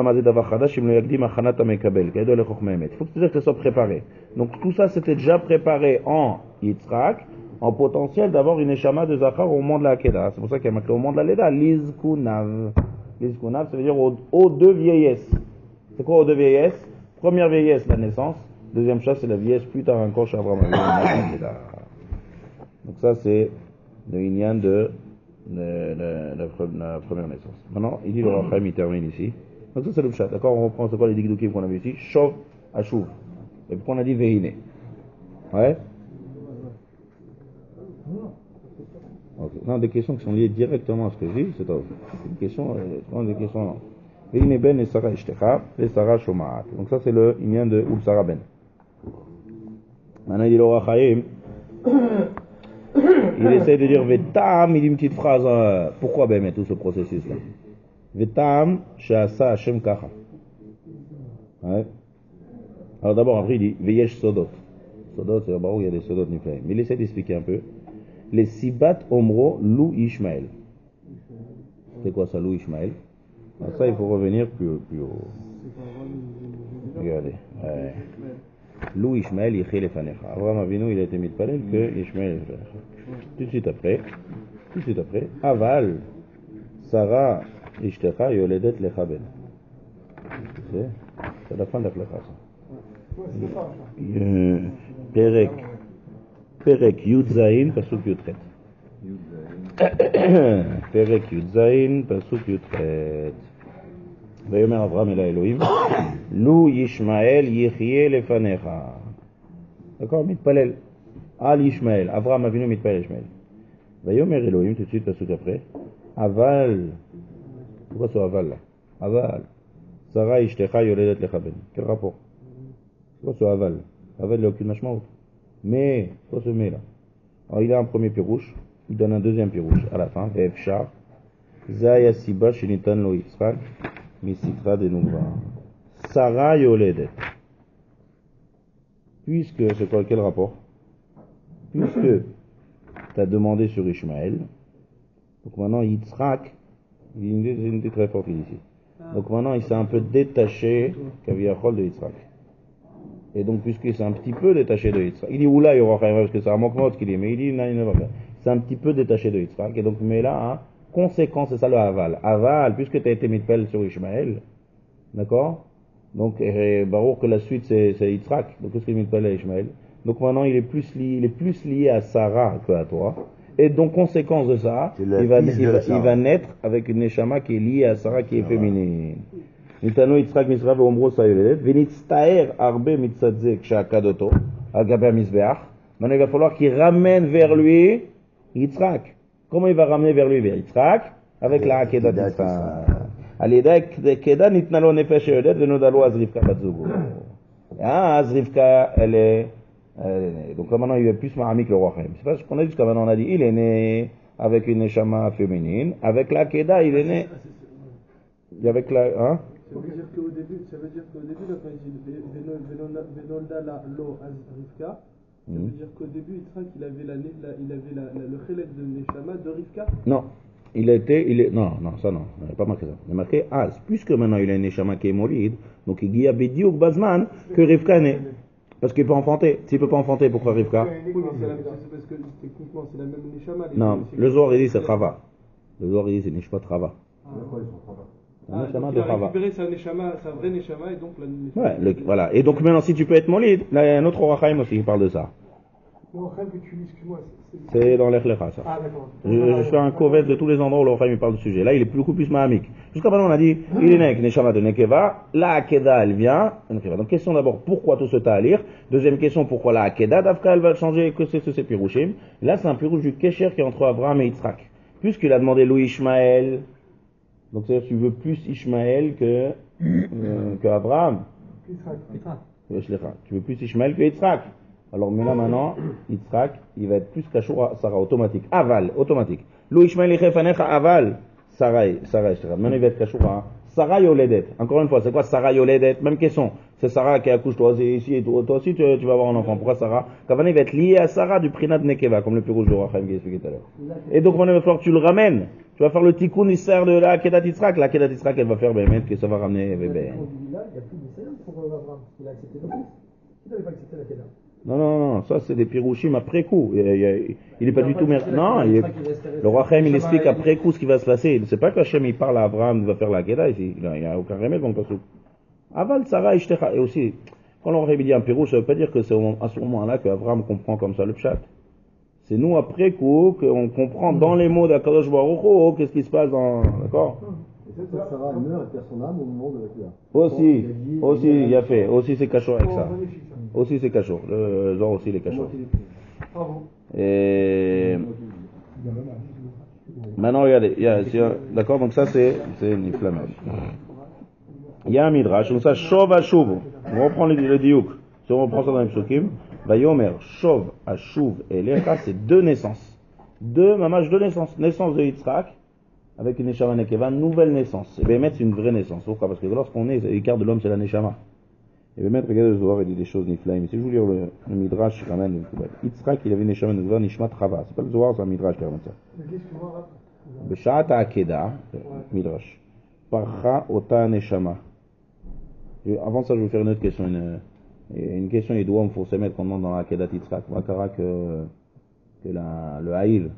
que ce soit préparé. Donc tout ça c'était déjà préparé en Yitzhak, en potentiel d'avoir une échama de Zachar au moment de la Hakeda. C'est pour ça qu'il y a marqué au moment de la Leda, Lizkunav. Lizkunav, ça veut dire aux, aux deux vieillesses. C'est quoi aux deux vieillesses? Première vieillesse, la naissance. Deuxième chose, c'est la vieillesse plus tard encore chez Abraham. Donc ça c'est le Inyan de De, de, de, de la première naissance. Maintenant, il dit le Rav Chaim, il termine ici. Donc ça c'est le pshat. D'accord, on reprend c'est quoi les dikdukim qu'on a vu ici. Shov, Ashuv. Et pourquoi on a dit Vehine? Ouais. Okay. Non, des questions qui sont liées directement à ce que je dis, c'est tout. Une question, euh, des questions. Vehine ben et Sarah Ishtecha, et Sarah Shomaat. Donc ça c'est le Inyan de Ul Sarah ben. Maintenant il dit le Rav Chaim. Il essaie de dire Vetam, il dit une petite phrase, euh, pourquoi ben mais tout ce processus-là? Vetam, Shasa Hashem Kacha. Ouais. Alors d'abord, après il dit Veyesh Sodot. Sodot, c'est là-bas où il y a des Sodot Niflaim. Mais il essaie d'expliquer un peu. Les Sibat Omro Lou Ishmael. C'est quoi ça, Lou Ishmael? Alors ça, il faut revenir plus, plus haut. Regardez. Ouais. Lou Ishmael Yichel Efanecha. Abraham Avinu, il a été mis de palais que Ishmael Efanecha. Tout de suite après, tout de suite après, Aval, Sarah, Ishtecha, Yoledet, Lechaben. C'est c'est la fin de la classe. Euh, Perek, Perek Yudzaïn, Pasuk Yudret. Perek Yudzaïn, Pasuk Yudret. ויאמר אברהם אל האלוהים, לו ישמעאל יחיה לפניך. d'accord, מתפלל על ישמעאל, אברהם אבינו מתפלל ישמעאל. ויאמר אלוהים, tout de suite pasuk après, אבל, pourquoi ce aval là? אבל, שרה אשתך יולדת לך בן. quel rapport? pourquoi ce aval? aval il n'a aucune משמעות. mais, pourquoi ce mais là? alors il a un premier pirouche, il donne un deuxième pirouche à la fin, ואפשר, זה היה סיבה שניתן לו יצחק, Misitra de Nouva. Sarah Yoledet. Puisque, c'est quoi, quel rapport? Puisque tu as demandé sur Ishmaël, donc maintenant Yitzhak, il y a une idée, une idée très forte ici. Donc maintenant il s'est un peu détaché Kaviyachol de Yitzhak. Et donc puisqu'il s'est un petit peu détaché de Yitzhak, il dit oula, il y aura parce que c'est un manquement ce qu'il dit, mais il dit non, il ne va pas. C'est un petit peu détaché de Yitzhak. Et donc, mais là, hein, conséquence, c'est ça le aval. Aval, puisque tu as été mitpel sur Ishmaël, d'accord? Donc, Baruch que la suite c'est, c'est Yitzhak, donc qu'est-ce qu'il est mitpel à Ishmaël? Donc maintenant il est plus lié, il est plus lié à Sarah qu'à toi. Et donc, conséquence de ça, il va, il, va, il va naître avec une neshama qui est liée à Sarah qui est féminine. Nitano Yitzhak Misra ve'ombro sayoledet, v'nitztaer arbe mitzadze ksha'akadoto, agabe misbeach. Maintenant il va falloir qu'il ramène vers lui Yitzhak. Comment il va ramener vers lui vers Yitzhak? Avec la Akedat Yitzhak. Al-Yeda Akedat nitnalo nefesh yodet venodalo azrivka batzugo. Ah, azrivka, elle est... donc là maintenant il est plus mahamik le roi Chaim. C'est pas ce qu'on a dit jusqu'à maintenant, on a dit il est né avec une neshama féminine, avec la Akedat il est né... Avec la... Hein? Ça veut dire qu'au début, ça veut dire qu'au début, là, quand il dit Venolda la lo azrivka, ça veut dire qu'au début, Yitzhak, il avait, la, la, il avait la, la, le chélek de Neshama de Rivka? Non, il a été, il est, non, non, ça non, il n'a pas marqué ça. Il a marqué Az, puisque maintenant il a une Neshama qui est molide, donc il y a Bidiouk Bazman que Rivka est né. Parce qu'il peut enfanter. S'il ne peut pas enfanter, pourquoi Rivka? Oui, mais c'est, la, c'est parce que techniquement c'est la même Neshama. Non, le Zohar il dit c'est Chava. Le Zohar il dit c'est Neshama Chava. Ah, ah, donc il a récupéré sa neshama, sa vraie neshama, et donc la neshama. Ouais, le, voilà. Et donc maintenant, si tu peux être molide, là, il y a un autre Orachaim aussi qui parle de ça. Le Orachaim que tu lis, excuse-moi, c'est... C'est dans l'Echlecha, ça. Ah, d'accord. Je, je fais un covet de tous les endroits où l'Orachaim parle du sujet. Là, il est beaucoup plus mahamik. Jusqu'à maintenant, on a dit, il est né avec neshama de Nekeva, la Akeda, elle vient, donc question d'abord, pourquoi tout ce ta'alir? Deuxième question, pourquoi la Akeda, d'Afka, elle va changer, que c'est ce c'est Pirouchim? Là, c'est un Pirouch du Kesher qui est entre Abraham et Yitzhak. Puisqu'il a demandé Louis Ishmaël, donc c'est-à-dire tu veux plus Ishmaël que, euh, que Abraham. Tu veux plus Ishmaël que Yitzhak. Alors mais là maintenant, Yitzhak, il va être plus cachot à Sarah, automatique. Aval, automatique. Lo Ishmaël ichefanecha aval, Sarah, Sarah, maintenant il va être cachot à Sarah Yoledet. Encore une fois, c'est quoi Sarah Yoledet? Même question. C'est Sarah qui accouche, toi aussi, et toi, toi aussi tu, tu vas avoir un enfant. Pourquoi Sarah? Kavana il va être lié à Sarah du Prinat Nekeva, comme le plus rouge de Rachem qui expliqué tout à l'heure. Et donc maintenant il va falloir que tu le ramènes. Tu vas faire le tikkun isser de la Kedat Yitzhak. La Kedat Yitzhak, elle va faire Bémet, que ça va ramener bébé. Il n'y a plus d'Israël pour Abraham. Il a accepté l'office. Il n'avait pas accepté la Kedah. Non, non, non, ça c'est des pirouchim après coup. Il n'est pas du tout... Mer... Non, il est... le roi Chaim il explique après coup ce qui va se passer. C'est pas qu'Hachem il parle à Abraham, il va faire la Kedah ici. Il n'y a aucun remède dans le passage. Aval, Sarah, Ishtecha. Et aussi, quand le roi Chaim dit un pirouche, ça ne veut pas dire que c'est à ce moment-là qu'Abraham comprend comme ça le pshat. C'est nous après coup qu'on comprend dans les mots d'Akadosh Baruch Hu qu'est-ce qui se passe dans... D'accord? Et ça, Sarah meurt et perd son âme au moment de la Kedah. Aussi, aussi, il y a fait. Aussi c'est cachot avec ça. Aussi c'est cachot. Le genre aussi les cachots. Et... Maintenant regardez, il y a, d'accord, donc ça c'est c'est une flamme. Il y a un midrash, donc ça shov ashuv. On reprend le, le diouk. Si on reprend ça dans les psukim, vayomer shov ashuv et l'echa, c'est deux naissances. Deux mamash deux naissances. Naissance de Yitzhak avec une neshama nekeva, nouvelle naissance. Et bien mettre c'est une vraie naissance. Pourquoi? Parce que lorsqu'on est, l'écart de l'homme c'est la neshama. Et bien mettre, regardez le Zohar, il dit des choses niflaim. Si je vous lire le, le midrash, quand même, Yitzhak il avait une neshama nekeva nishmat chava. C'est pas le Zohar, c'est un midrash qui ramène ça. Beshat ha'akeda, midrash. Parcha ota neshama. Avant ça, je vais vous faire une autre question. Une, une question, il doit me forcer mettre qu'on demande dans la Kedat Yitzhak. Makara que, que la, le haïl,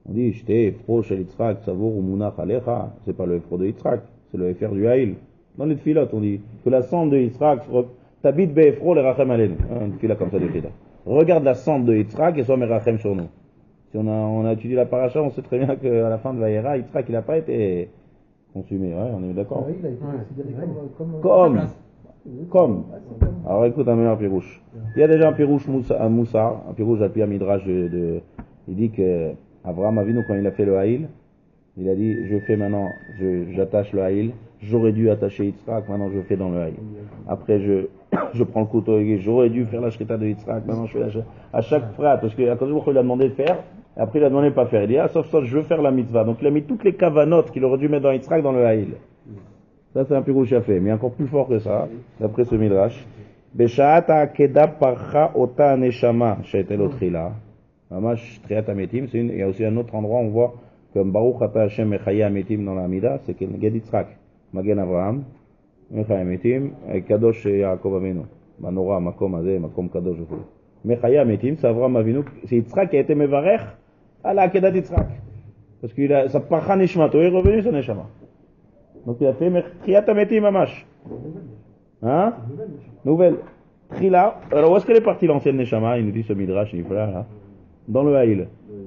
On dit, j'étais Efro shel Yitzhak, Savour ou Munach Alecha. C'est pas le Efro de Yitzhak, c'est le Efer du Haïl. Dans les tfilotes, on dit que la cendre de Yitzhak, t'habites Be'efro le Rachem Aleinu. Une tfila comme ça de Tfila. Regarde la cendre de Yitzhak et sois Merachem sur nous. Si on a, on a étudié la paracha, on sait très bien qu'à la fin de Vayera, Yitzhak, il n'a pas été consumé. Ouais, on est d'accord. Il a été considéré comme. Comme. Comme. Alors écoute un meilleur pirouche. Il y a déjà un pirouche Moussa, un Moussa, un pirouche appuyé à Midrash de, de. Il dit que Avraham Avinu, quand il a fait le Haïl, il a dit, je fais maintenant, je, j'attache le Haïl, j'aurais dû attacher Yitzhak, maintenant je fais dans le Haïl. Après je, je prends le couteau et j'aurais dû faire la shrita de Yitzhak, maintenant je fais la à chaque frère, parce que Akadosh Baruch Hu lui a demandé de faire, et après il a demandé de pas faire. Il dit, ah, sauf ça, je veux faire la mitzvah. Donc il a mis toutes les kavanotes qu'il aurait dû mettre dans Yitzhak dans le Haïl. Ça c'est un pirouche à fait, mais encore plus fort que ça, d'après ce Midrash. Beshaat ha'akeda parcha ota neshama, she'etel otrila. Mamash triat ametim, c'est une, il y a aussi un autre endroit, on voit comme Baruch ata Hashem mechaya ametim dans la Amida, c'est qu'il y a Yitzhak, Magen Avraham, mechaya ametim, Kadosh Yaakov Avinu, Manora, Makom Azeh, Makom Kadosh, mechaya ametim, c'est Avraham Avinu, c'est Yitzhak qui a été mevarech à la Akedat Yitzhak. Parce qu'il a, sa parcha neshmato est revenu son neshama. Donc il a fait triat ametim mamash. Hein? Nouvelle. Trila. Alors où est-ce qu'elle est partie l'ancienne neshama? Il nous dit ce midrash, il là, là. Dans le Haïl.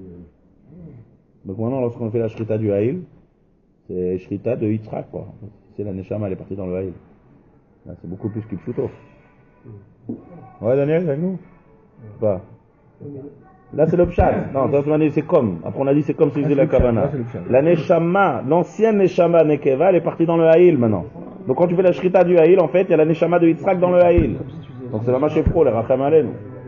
Donc maintenant, lorsqu'on fait la shrita du Haïl, c'est shrita de Yitzhak, quoi. C'est la neshama, elle est partie dans le Haïl. Là, c'est beaucoup plus qu'Ipshuto. Ouais, Daniel, avec nous? Pas. Là, c'est le pshat. Non, c'est comme. Après, on a dit c'est comme si c'était la kavana. La neshama, l'ancienne neshama nekeva, elle est partie dans le Haïl maintenant. Donc quand tu fais la shrita du Haïl, en fait, il y a la neshama de Yitzhak dans le Haïl. Donc c'est la mâche pro, le rachem alen.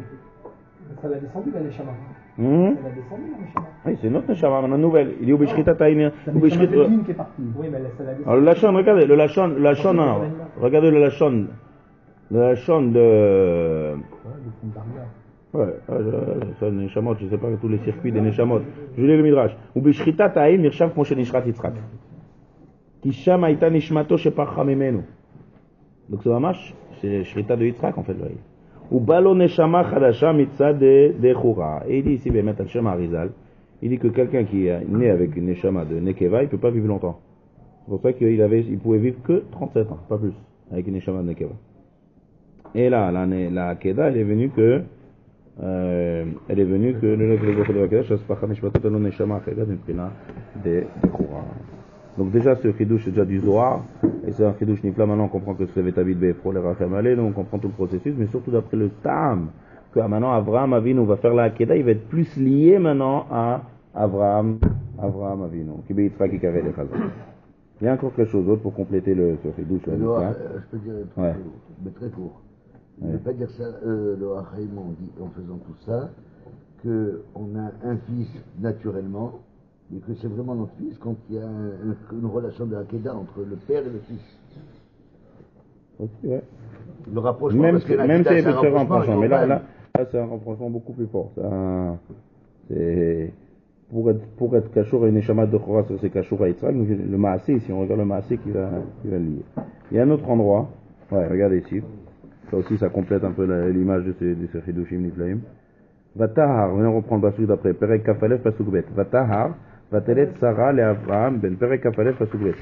Ça l'a descendu la neshama. Hmm? Ça l'a descendu la neshama. Oui, c'est notre neshama, maintenant nouvelle. Il est au Bishkrita Taïn. C'est la neshama de Lin qui est partie. Oui, mais ça l'a descendu. Alors le lachon, regardez, le lachon, le lachon, non, regardez le lachon. Le lachon de. Ouais, ça, Neshamot, je sais pas tous les circuits des Neshamot. Je lis le Midrash. Ou Bishkrita Taïn, Mirshav Moshe Nishrat Yitzhak. Kisham Aïta Nishmato Sheparcha Memenu. Donc c'est mamash, c'est Shrita de Yitzhak en fait. Ou Balo Neshama Chadasha Mitzah de Chura. Et il dit ici, Bemet Hashem Arizal, il dit que quelqu'un qui est né avec une Neshama de Nekeva, il peut pas vivre longtemps. C'est pour ça qu'il avait, il pouvait vivre que trente-sept ans, pas plus, avec une Neshama de Nekeva. Et là, la, la Keda, elle est venue que, euh, elle est venue que le Nekeva de la Keda, Shaspacha Nishmatot Alo Neshama Cheda d'une Prina de Chura. Donc déjà ce chidouche c'est déjà du Zohar, et c'est un chidouche nifla, maintenant on comprend que c'est Vetabit Be'efro le Rachem Aleinu, on comprend tout le processus, mais surtout d'après le Tam, que maintenant Avraham Avinu va faire la Akeda, il va être plus lié maintenant à Avraham, Avraham Avinu, qui be Yitzhak qui kaveh le Chazal. Il y a encore quelque chose d'autre pour compléter le, ce chidouche. Le Zohar, euh, je peux dire très, ouais. court, mais très court. Je ne Ouais. veux pas dire ça, euh, le Hachaim, on dit en faisant tout ça, qu'on a un fils naturellement, mais que c'est vraiment notre fils quand il y a un, une relation de Hakeda entre le père et le fils. Okay, ouais. Le rapprochement, Même, parce que même si c'est un rapprochement, rapprochement, mais là, global. là, là c'est un rapprochement beaucoup plus fort. C'est un, c'est, pour être, pour être Kashour et Neshama de Chora, c'est Kashour à Yitzhak, le Maasé, si on regarde le Maasé qui va, qui va le lier. Il y a un autre endroit, ouais, regardez ici, ça aussi, ça complète un peu la, l'image de ces, de ces Chidushim Niflaim. Vatahar, on reprend le passage d'après, Perek Kafalef Pasuk Bet. Vatahar, Vatelet Sarah le Avraham ben Perek Kafalef Pasuk Bet.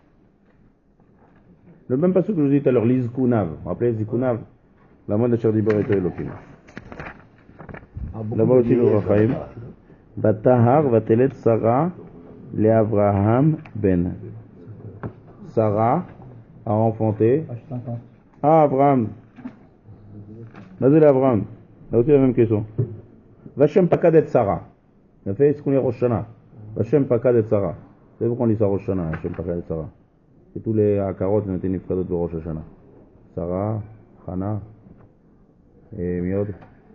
Le même passage que je vous dis tout à l'heure, l'Izkunav. Vous vous rappelez l'Izkunav? La moindre de Cherdibor et Elohim. Là-bas aussi le Rachaim. Vatahar, Vatelet Sarah le Avraham ben. Sarah a enfanté. Ah, Abraham. Vas-y, Abraham. Là aussi la même question. Vachem Pakadet Sarah. Il a fait ce qu'on est Rosh Hashanah. Vachem Pakadet Sarah. C'est pourquoi on dit ça Rosh Hashanah, Vachem Pakadet Sarah. Et tous les Akarot ont été nifradot de Rosh Hashanah. Sarah, Hana, et Miod.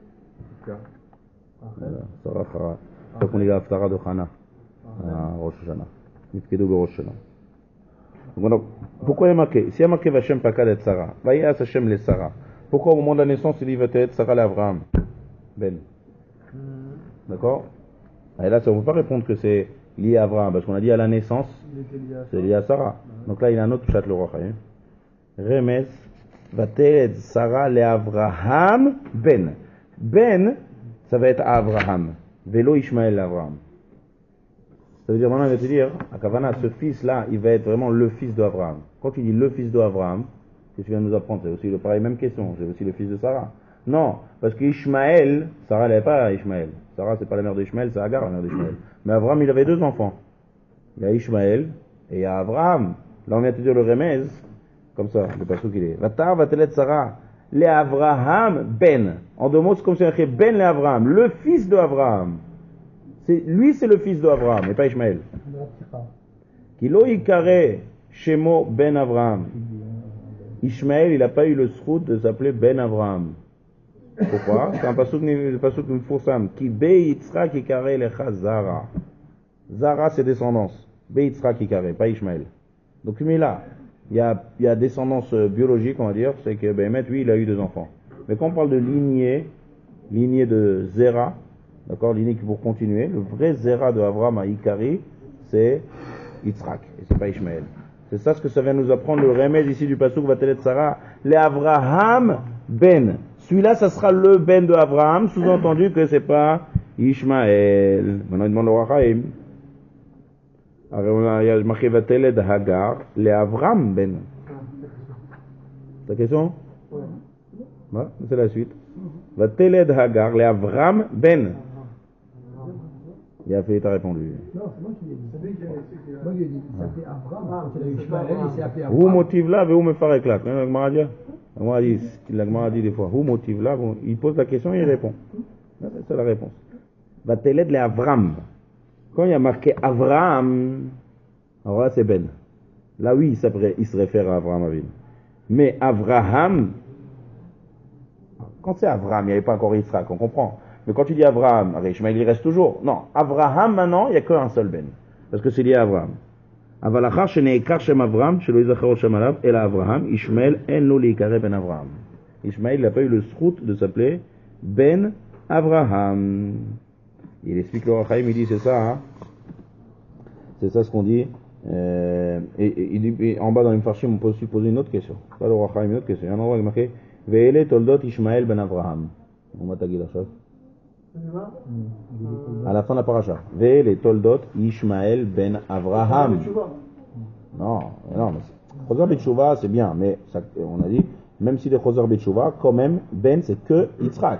Voilà, Sarah, Hara. C'est pour qu'on dit la Haftara de Hana. À Rosh Hashanah. Nifkedou de Rosh Hashanah. Donc, pourquoi il y a marqué? S'il y a marqué Vachem Pakadet Sarah, Vayas Hashem les Sarah. Pourquoi au moment de la naissance il dit Vatelet Sarah l'Avraham Ben? D'accord? Et là, on ne peut pas répondre que c'est lié à Abraham, parce qu'on a dit à la naissance, c'est lié à Sarah. Donc là, il y a un autre chat le roi. Remes, Vatelet Sarah le Avraham Ben. Ben, ça va être Avraham. Vélo Ishmael Avraham. Ça veut dire, maintenant, il va te dire, à Kavana, ce fils-là, il va être vraiment le fils d'Abraham. Quand tu dis le fils d'Abraham, ce que tu viens de nous apprendre, c'est aussi le pareil, même question, c'est aussi le fils de Sarah. Non, parce qu'Ishmaël, Sarah n'avait pas Ishmaël. Sarah, c'est pas la mère d'Ishmaël, c'est Agar, la mère d'Ishmaël. Mais Abraham, il avait deux enfants. Il y a Ishmaël et il y a Abraham. Là, on vient de te dire le remez, comme ça, le passage qu'il est. Vatar va te Sarah, le Abraham ben. En deux mots, c'est comme si on écrit ben le Abraham, le fils d'Abraham. C'est, lui, c'est le fils d'Abraham, et pas Ishmaël. Kilo ikare shemo ben Abraham. Ishmaël, il n'a pas eu le srout de s'appeler Ben Abraham. Pourquoi? C'est un passouk mifoursam. Ki be Yitzhak ikare lecha Zara. Zara, c'est descendance. Be Yitzhak ikare, pas Ishmaël. Donc, mais là, il y a, il y a descendance biologique, on va dire, c'est que Béhémet, lui, il a eu deux enfants. Mais quand on parle de lignée, lignée de Zera, d'accord, lignée qui pour continuer, le vrai Zera de Abraham à Ikari, c'est Yitzhak, et c'est pas Ishmaël. C'est ça ce que ça vient nous apprendre, le remède ici du passouk Vatelet Sarah, le Abraham ben. Celui-là, ça sera le ben de Abraham, sous-entendu que c'est pas Ishmaël. Maintenant, il demande au Rachaim. Alors, il y a marqué Vatelet Hagar, le Abraham ben. Ta question? Ouais, c'est la suite. Vatelet Hagar, le Abraham ben. Il a fait, t'as répondu. Non, c'est moi qui l'ai dit. C'est lui qui a dit. Moi qui l'ai dit. Ça s'appelait Abraham. Il a eu Ishmaël, il s'est appelé Abraham. Où motive là, où me faire éclat. La Gemara dit, la Gemara dit des fois, où motive là, il pose la question et il répond. C'est la réponse. Va t'aider les Avram. Quand il y a marqué Avraham, alors là c'est Ben. Là oui, il se réfère à Avraham Avin. Mais Avraham, quand c'est Avraham, il n'y avait pas encore Yitzhak, on comprend. Mais quand tu dis Avraham, Ishmaël il reste toujours. Non, Avraham maintenant, il n'y a qu'un seul Ben. Parce que c'est lié à Avraham. Avalachar sheneikar shem Avraham, shelo yizachar shem alav, el Avraham, Ishmael en lo leikare ben Avraham. Ishmael n'a pas eu le srout de s'appeler Ben Avraham. Il explique le Rachaim, il dit c'est ça, hein. C'est ça ce qu'on dit. Euh, et, et, et, et en bas dans l'Imfarshim, on peut aussi poser une autre question. Pas le Rachaim, une autre question. Il y a un endroit qui est marqué Ve'ele toldot Ishmael ben Avraham. On va taguer la chose. À la fin de la paracha. Ve'ele toldot Ishmael ben Avraham. Non, non, mais Chosar B'Tshuvah c'est bien, mais ça, on a dit, même si les Chosar B'Tshuvah, quand même, Ben c'est que Yitzhak.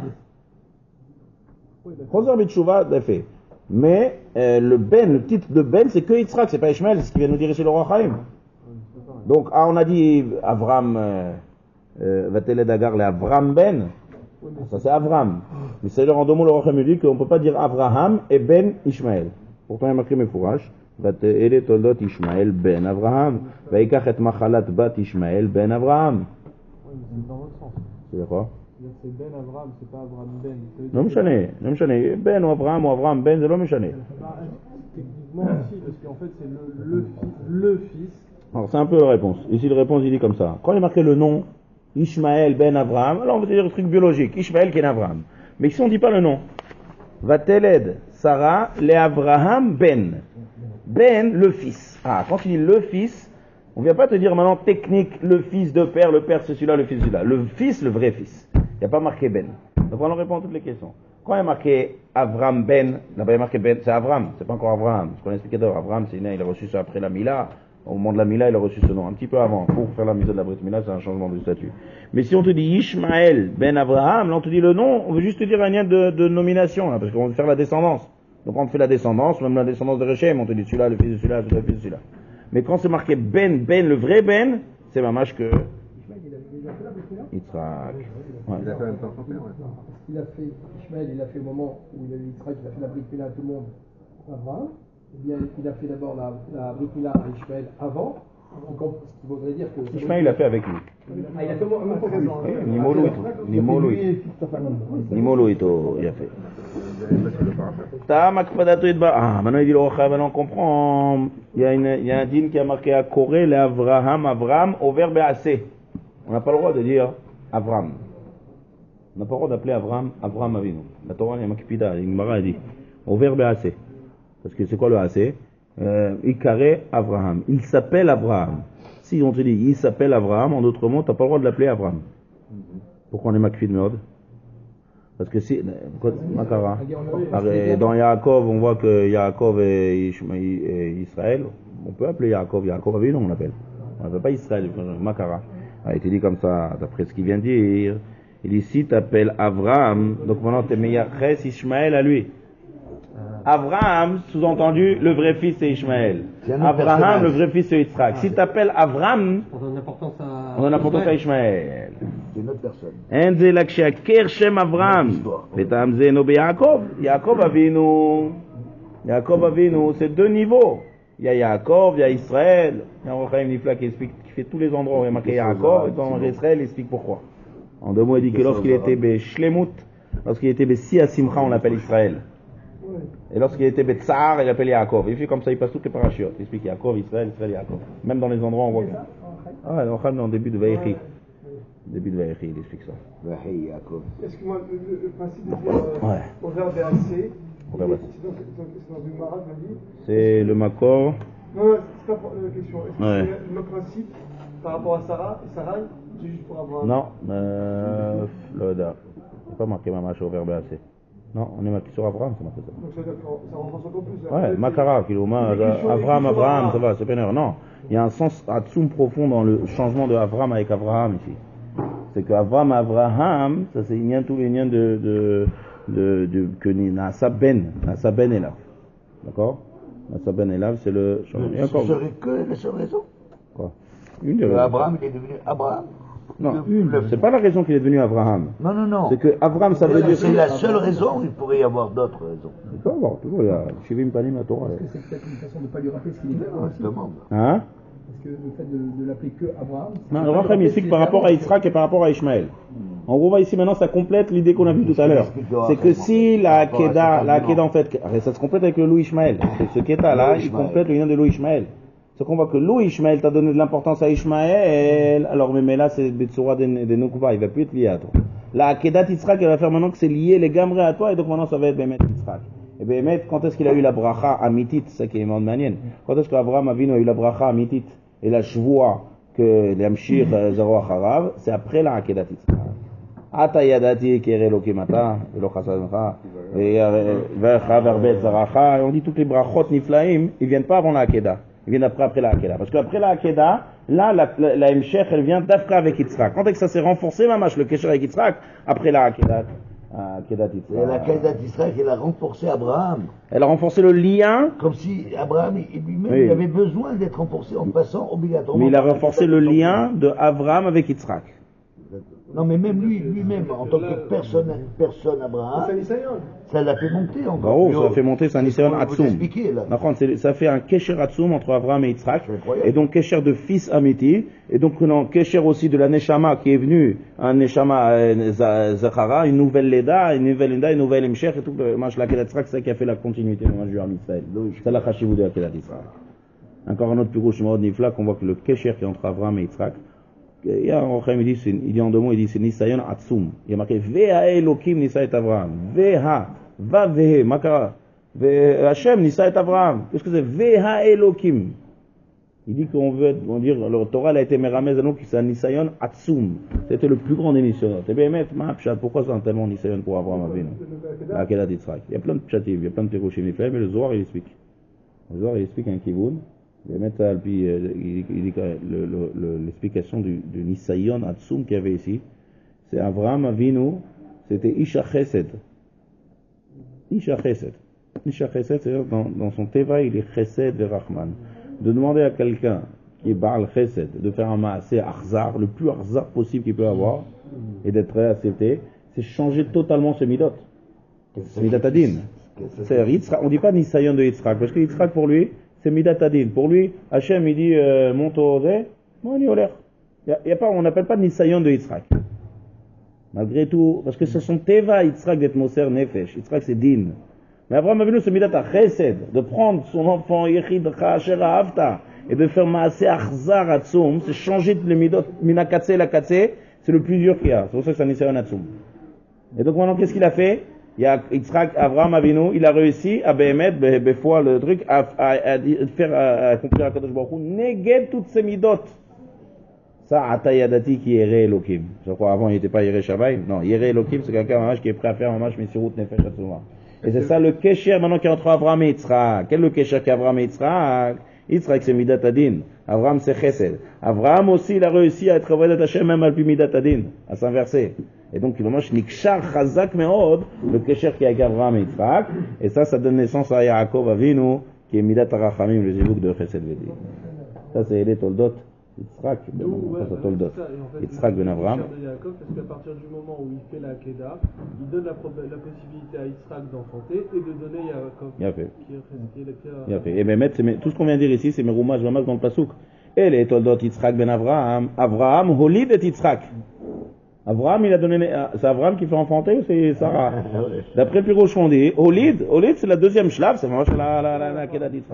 Chosar B'Tshuvah, c'est fait. Mais euh, le Ben, le titre de Ben, c'est que Yitzhak, c'est pas Ishmael, c'est ce qu'il vient nous dire ici le Roi Chaim. Donc, ah, on a dit Avram, Vateled Hagar, le Avram Ben, ça c'est Avram. Mais c'est le rendement le Roi Chaim dit qu'on ne peut pas dire Avraham et Ben Ishmael. Pourtant, il y a marqué mes fourrages. Vatele toldot Ishmael ben Avraham. Vaikach et machalat bat Ishmael ben Avraham. C'est dans l'autre sens. C'est quoi? C'est Ben Avraham, c'est pas Avraham Ben. Non, m'chane, non, m'chane. Ben ou Avraham ou Avraham Ben, c'est non, m'chane. Techniquement aussi, parce qu'en fait c'est le, le, fils, le fils. Alors, c'est un peu la réponse. Ici, la réponse, il dit comme ça. Quand il est marqué le nom, Ishmael ben Avraham, alors on va dire le truc biologique, Ishmael qui est Avraham. Mais ici, on ne dit pas le nom. Vateled Sarah le Avraham Ben. Ben, le fils. Ah, quand tu dis le fils, on ne vient pas te dire maintenant technique, le fils de père, le père c'est celui-là, le fils celui-là. Le fils, le vrai fils. Il n'y a pas marqué Ben. Donc on en répond à toutes les questions. Quand il y a marqué Avram Ben, là-bas il y a marqué Ben, c'est Avram, c'est pas encore Avraham. Ce qu'on a expliqué d'abord, Avram, c'est né, il a reçu ça après la Mila. Au moment de la Mila, il a reçu ce nom, un petit peu avant. Pour faire la mise de la Brit Mila, c'est un changement de statut. Mais si on te dit Ishmael Ben Avraham, là on te dit le nom, on veut juste te dire un lien de, de nomination, là, parce qu'on veut faire la descendance. Donc on te fait la descendance, même la descendance de Rechem, on te dit celui-là, le fils de celui-là, celui-là, le fils de celui-là. Mais quand c'est marqué Ben, Ben, le vrai Ben, c'est mamash que Yitzhak. Ouais. Il a fait en même temps son père, ouais. Il a fait, Ishmael, il a fait au moment où il a eu Yitzhak, il a fait la Brit Mila à tout le monde, Abraham. Eh bien, il a fait d'abord la, la Brit Mila à Ishmael avant, ce qui voudrait dire que... Ishmael, il a fait avec lui. Ah, il a fait au même temps que lui. Ni Molo et tout. Ni Molo et tout. Ni Molo et tout, il a fait. Ah, maintenant il dit le Roi Chaim, on comprend. Il y a, une, il y a un dîne qui a marqué à Koré, le Avraham, Avram, au verbe assez. On n'a pas le droit de dire Avram. On n'a pas le droit d'appeler Avram, Avram Avinu. La Torah, il y a marqué Pida, il a dit, au verbe assez. Parce que c'est quoi le assez? Euh, Ikare Avraham. Il s'appelle Avraham. Si on te dit, il s'appelle Avraham, en d'autres mots, tu n'as pas le droit de l'appeler Avram. Pourquoi on est makfid meod? Parce que si, Makara, dans Yaakov, on voit que Yaakov et Israël, on peut appeler Yaakov, Yaakov Avinu, on l'appelle. On n'appelle pas Israël, Makara. A été dit comme ça, d'après ce qu'il vient de dire. Il dit, si tu appelles Abraham, donc maintenant tu mets Yaches Ishmaël à lui. Abraham, sous-entendu, le vrai fils c'est Ishmaël. Abraham, le vrai fils c'est Yitzhak. Si tu appelles Abraham, on donne l'importance à, on donne l'importance à Ishmaël. C'est une autre personne. Enze lakshaker shem Abraham. Betamze no be Yaakov. Yaakov Avinu. Yaakov Avinu, c'est deux niveaux. Il y a Yaakov, il y a Israël. Il y a un Rochaim Nifla qui explique, qui fait tous les endroits où il y a marqué Yaakov, et dans Israël, il explique pourquoi. En deux mots, il dit que lorsqu'il était be Shlemut, lorsqu'il était be Sia Simcha, on l'appelle Israël. Et lorsqu'il était be Tsar, il l'appelle Yaakov. Il fait comme ça, il passe toutes les parachutes. Il explique Yaakov, Israël, Israël, Yaakov. Même dans les endroits où on voit. Ah, le Rochaim dans le début de Vaïchi. Début de Vaïchi, il explique ça. Vaïchi, Yaakov. Excuse-moi, le, le, le principe de dire euh, Ouais. au verbe est assez, Au verbe assez. c'est dans, c'est dans, dans du Marat, je me dis. C'est le Makor. Non, non, c'est pas la question. Est-ce que Ouais. c'est le même principe par rapport à Sarah et Sarai, c'est juste pour avoir. Non, euh, le da. C'est pas marqué Mamash au verbe assez. Non, on est marqué sur Abraham, c'est marqué ça. Donc ça veut dire que ça renforce encore plus. Ouais, Après, Makara, Kiloma, L'écriture- Abraham, l'écriture Abraham, ça Abraham. va, c'est pas une erreur. Non, il y a un sens atsum profond dans le changement de Abraham avec Abraham ici. C'est que Abraham, Abraham, ça c'est une tout une de, de, de, de, que Nasa Ben, Nasa Ben Elav. D'accord? Nasa Ben Elav, c'est le changement. Et Ce encore, serait que la seule raison. quoi? Une des Que raisons. Abraham, il est devenu Abraham. Non, Le- une. le- C'est pas la raison qu'il est devenu Abraham. Non, non, non. C'est que Abraham, ça veut dire. C'est la seule raison, il pourrait y avoir d'autres raisons. Il peut y avoir, toujours, il y a Shivim Panim à Torah. Est-ce que c'est peut-être une façon de ne pas lui rappeler ce qu'il est Non, aussi? je demande. Hein? Parce que le fait de, de l'appeler que Abraham. c'est Non, de le pas lui Rachem rappeler ici qu'il que est par rapport à vraiment- Yitzhak et par rapport à Ishmaël. En gros, ici maintenant, ça complète l'idée qu'on a vue tout à l'heure. C'est que si la Kedah, la Kedah en fait, ça se complète avec le loup Ishmaël. Ce Kedah là, il complète le lien de loup Ishmaël. C'est qu'on voit que loup Ishmaël t'a donné de l'importance à Ishmaël, alors mais là c'est Betsura de Nukva, il va plus être lié à toi. La Kedah Yitzhak, elle va faire maintenant que c'est lié les gamrés à toi, et donc maintenant ça va être Bémet Yitzhak. Et Bémet, quand est-ce qu'il a eu la bracha amitit, c'est ça qui est manienne. Quand est-ce qu'Abraham Avinu a eu la bracha amitit et la shvoua que l'Amshir Zaro Acharav, c'est après la Kedah Yitzhak. Ata yadati kere lokimata, velo chasadcha, vecha verbet zaracha, et on dit toutes les brachot niflaim, ils viennent pas avant la Kedah. Ils viennent après, après la Hakeda. Parce qu'après la Hakeda, là, la, la, la Mshech, elle vient d'Afka avec Yitzhak. Quand est-ce que ça s'est renforcé, mamash, le Kesher avec Yitzhak? Après la Hakeda. Hakeda Et la Kedah d'Israël, elle a renforcé Abraham. Elle a renforcé le lien, Comme si Abraham, il- lui-même, Oui. il avait besoin d'être renforcé en passant obligatoirement. mais il a par la renforcé Kedah le de son lien de Avram avec Yitzhak. Non, mais même lui, lui-même, en tant que personne, personne C'est Abraham, un Isaïen. ça l'a fait monter encore. Bravo, plus ça haut. a fait monter, c'est un Nisayon Vous Atsum. expliquez, là. D'accord, c'est- ça fait un Kesher Atsum entre Avram et Yitzhak. C'est incroyable. Et donc Kesher de fils Amiti. Et donc non, Kesher aussi de la Neshama qui est venu, un Neshama euh, Za- Zachara, une nouvelle Leda, une nouvelle Leda, une nouvelle Mshech et tout. Le match la Kedat Yitzhak, c'est ça qui a fait la continuité du match du Ham Israël. C'est la Chashivou de la Kedat Yitzhak. Encore un autre plus gros Shemot Nifla qu'on voit que le Kesher qui est entre Avram et Yitzhak. Il y a un Rochem, il dit, c'est- il dit en deux mots, il dit c'est Nisayon Atsum. Il y a marqué Veha Elokim Nisa et Avraham. Veha, va Vehe, Makara. Ve Hashem Nisa et Avraham. Qu'est-ce que c'est Veha Elokim? Il dit qu'on veut, on dit, le Torah elle a été méramez à nous qui c'est un Nisayon Atsum. C'était le plus grand des Nisayon. Et bien, mettre ma pshat, pourquoi c'est un tellement Nisayon pour Avraham Avinu? La Kedat Yitzhak. Il y a plein de pshatim, il y a plein de Teroshim Niflaim, mais le Zohar il explique. Le Zohar il explique un Kivoun. Il va mettre ça, puis euh, il, il dit que le- le- le- l'explication du, du Nisayon Atsum qu'il y avait ici, c'est Avraham Avinu, c'était Isha Chesed. Isha Chesed. Isha Chesed, c'est-à-dire dans, dans son Teva, il est Chesed et Rahman. De demander à quelqu'un qui est Baal Chesed de faire un maasé arzar, le plus arzar possible qu'il peut avoir, et d'être très accepté, c'est changer totalement ce midot. C'est Midat Adin. C'est Yitzhak. On ne dit pas Nisayon de Yitzhak, parce que Yitzhak pour lui, c'est Midat Adin. Pour lui, Hachem il dit euh, monte au Zé, non, il y a l'air. Y a, y a pas, on n'appelle pas Nisayon de Yitzhak. Malgré tout, parce que ce sont Teva Yitzhak d'être Moser Nefesh. Yitzhak c'est Din. Mais Abraham a venu ce Midat à Chesed, de prendre son enfant Yechid Chasher Avta et de faire Maaseh Achzar Atzum, c'est changer les Midot, Mina Katse la Katse, c'est le plus dur qu'il y a. C'est pour ça que c'est un Nisayon Atzum. Et donc maintenant, qu'est-ce qu'il a fait? Il y a Yitzhak, Avraham Avinu, il a réussi à Behemet, Befoua, le truc, à, à, à, à faire, à, à accomplir à Kadosh Baruch Hu, néguer toutes ces midot. Ça, Ata Yadati qui Yere Elohim. Je crois avant il n'était pas Yere Shamayim. Non, Yere Elohim, c'est quelqu'un mamash qui est prêt à faire mamash Messirut Nefesh Atzuma. Et c'est ça le Kesher maintenant qui est entre Abraham et Yitzhak. Quel est le Kesher qu'Abraham et Yitzhak? Yitzhak c'est Midat Adin. Abraham c'est Chesed. Abraham aussi il a réussi à être Avodat Hashem même al pi Midat Adin, à s'inverser. Et donc il mamash Nikshar Chazak Meod, le Kesher qui est avec Abraham et Yitzhak. Et ça, ça donne naissance à Yaakov Avinu, qui est Midat Arachamim, le Zivuk de Chesed Vedi. Ça c'est les Toldot. Yitzhak, ben, D'où, ouais, ça bah, Toldot. c'est ça. Et en fait, Yitzhak le- ben le Abraham. Kesher de Yaakov, parce qu'à partir du moment où il fait la Kedah, il donne la, prob- la possibilité à Yitzhak d'enfanter et de donner Yaakov. Bien fait. Qui est, qui est le pire. Bien fait. Et bien, mettre, c'est mes- tout ce qu'on vient de dire ici, c'est Meroumash Vamash dans le Pasuk. Et les Toldot Yitzhak ben Abraham. Abraham, Holid et Yitzhak. Abraham, il a donné, c'est Abraham qui fait enfanter ou c'est Sarah? D'après le Pirosh on dit, Holid, Holid c'est la deuxième shlav, c'est vraiment la, la, la, la Kedah d'Yitzhak.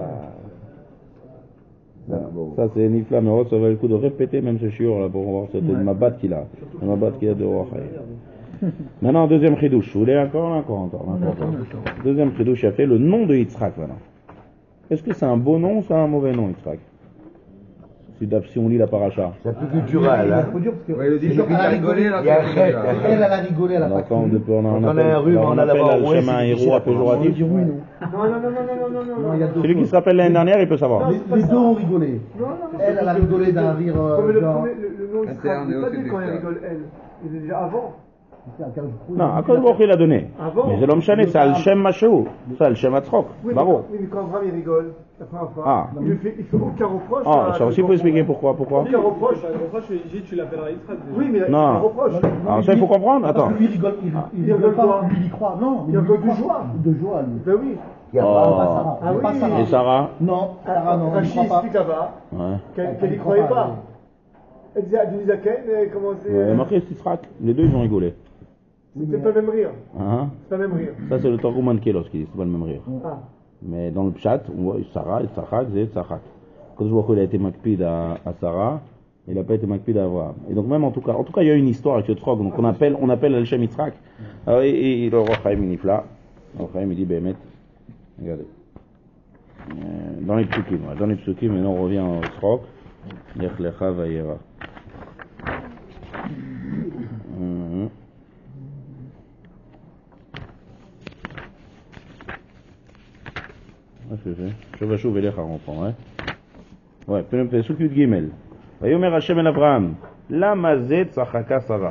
Ça, ça c'est Nifla, mais ça va le coup de répéter même ce shiur là pour voir cette mabat qu'il a. La mabat qu'il a de Rochai. Maintenant, deuxième chidouche. Vous voulez encore, encore, encore, encore. Deuxième chidouche, il a fait le nom de Yitzhak maintenant. Est-ce que c'est un beau nom ou c'est un mauvais nom, Yitzhak? Si, si on lit la paracha. C'est un peu culturel, hein. Faut dire parce que Ouais, le dit, elle il a rigolé, là, Il y a c'est fait, déjà. elle, elle a rigolé, elle a On pas entend cru. depuis, on, Quand on a appelle, un rhume, on on a appelle d'abord, le ouais, chemin un c'est héros difficile à à prendre. On dit péjoratif. oui, non. Non, non, non, non, non, non, non, Non, il y a non. deux Celui qui choses. se rappelle l'année dernière, il peut savoir. Les, les deux ont rigolé. Non, non, non, Elle, elle a rigolé d'un rire. Ouais, mais euh, le, genre. premier, le, le nom Israël, Interne il et n'est pas aussi dit quand elle externe. rigole, elle. Il est déjà avant. C'est un quinze jours. Non, à quoi le il a donné? Avant. Mais c'est l'homme chané, c'est Al-Shem Mashou. C'est Al-Shem Atzrok. Oui, Bravo. mais, oui, mais quand Abraham il rigole, la première fois, Ah. il ne fait, il fait aucun reproche. Ah, à- ça aussi, il faut expliquer pourquoi. Pourquoi? Aucun reproche. Le reproche, il dit tu l'appelleras Yitzhak déjà. Oui, mais il Non. fait reproche. Alors ça, il faut comprendre. Parce Attends. que lui, il rigole, il, il, Il rigole rigole pas, quoi lui, il y croit. Non, Il lui, rigole de croit. joie. De joie, lui. Ben oui. Il y a Oh. pas- Pas Sarah. Ah Mais pas oui. Sarah. Et Sarah? Non, Sarah, non. il Rachid croit pas. explique là-bas Ouais. qu'elle qu'elle n'y croyait pas. Elle disait à Dunizaken, elle commençait. Ouais, marqué Yitzhak. Les deux, ils ont rigolé. C'était pas le même rire. Hein? C'est pas le même rire. Ça, c'est le Targum Ankelos qui dit, c'est pas le même rire. Ah. Mais dans le pshat, on voit Sarah, Yitzhak, c'est Yitzhak. Quand je vois qu'il a été makpid à, à Sarah, il n'a pas été makpid à Abraham. Et donc même en tout cas, en tout cas, il y a une histoire avec ce trog, donc on appelle, on appelle Al-Shem Yitzhak. Alors, et, et, et le roi Chaim il nifla. Le roi Chaim il dit, Bémet, regardez. Euh, dans les psukim, ouais, dans les psukim, maintenant on revient au trog. Lech lecha vayera. Mhm. Qu'est-ce que c'est? Shavashuv Elecha, on reprend, ouais. Ouais, Pesuk Yud Gimel. Vayomer Hashem el Avraham, lama zet tzachaka Sarah.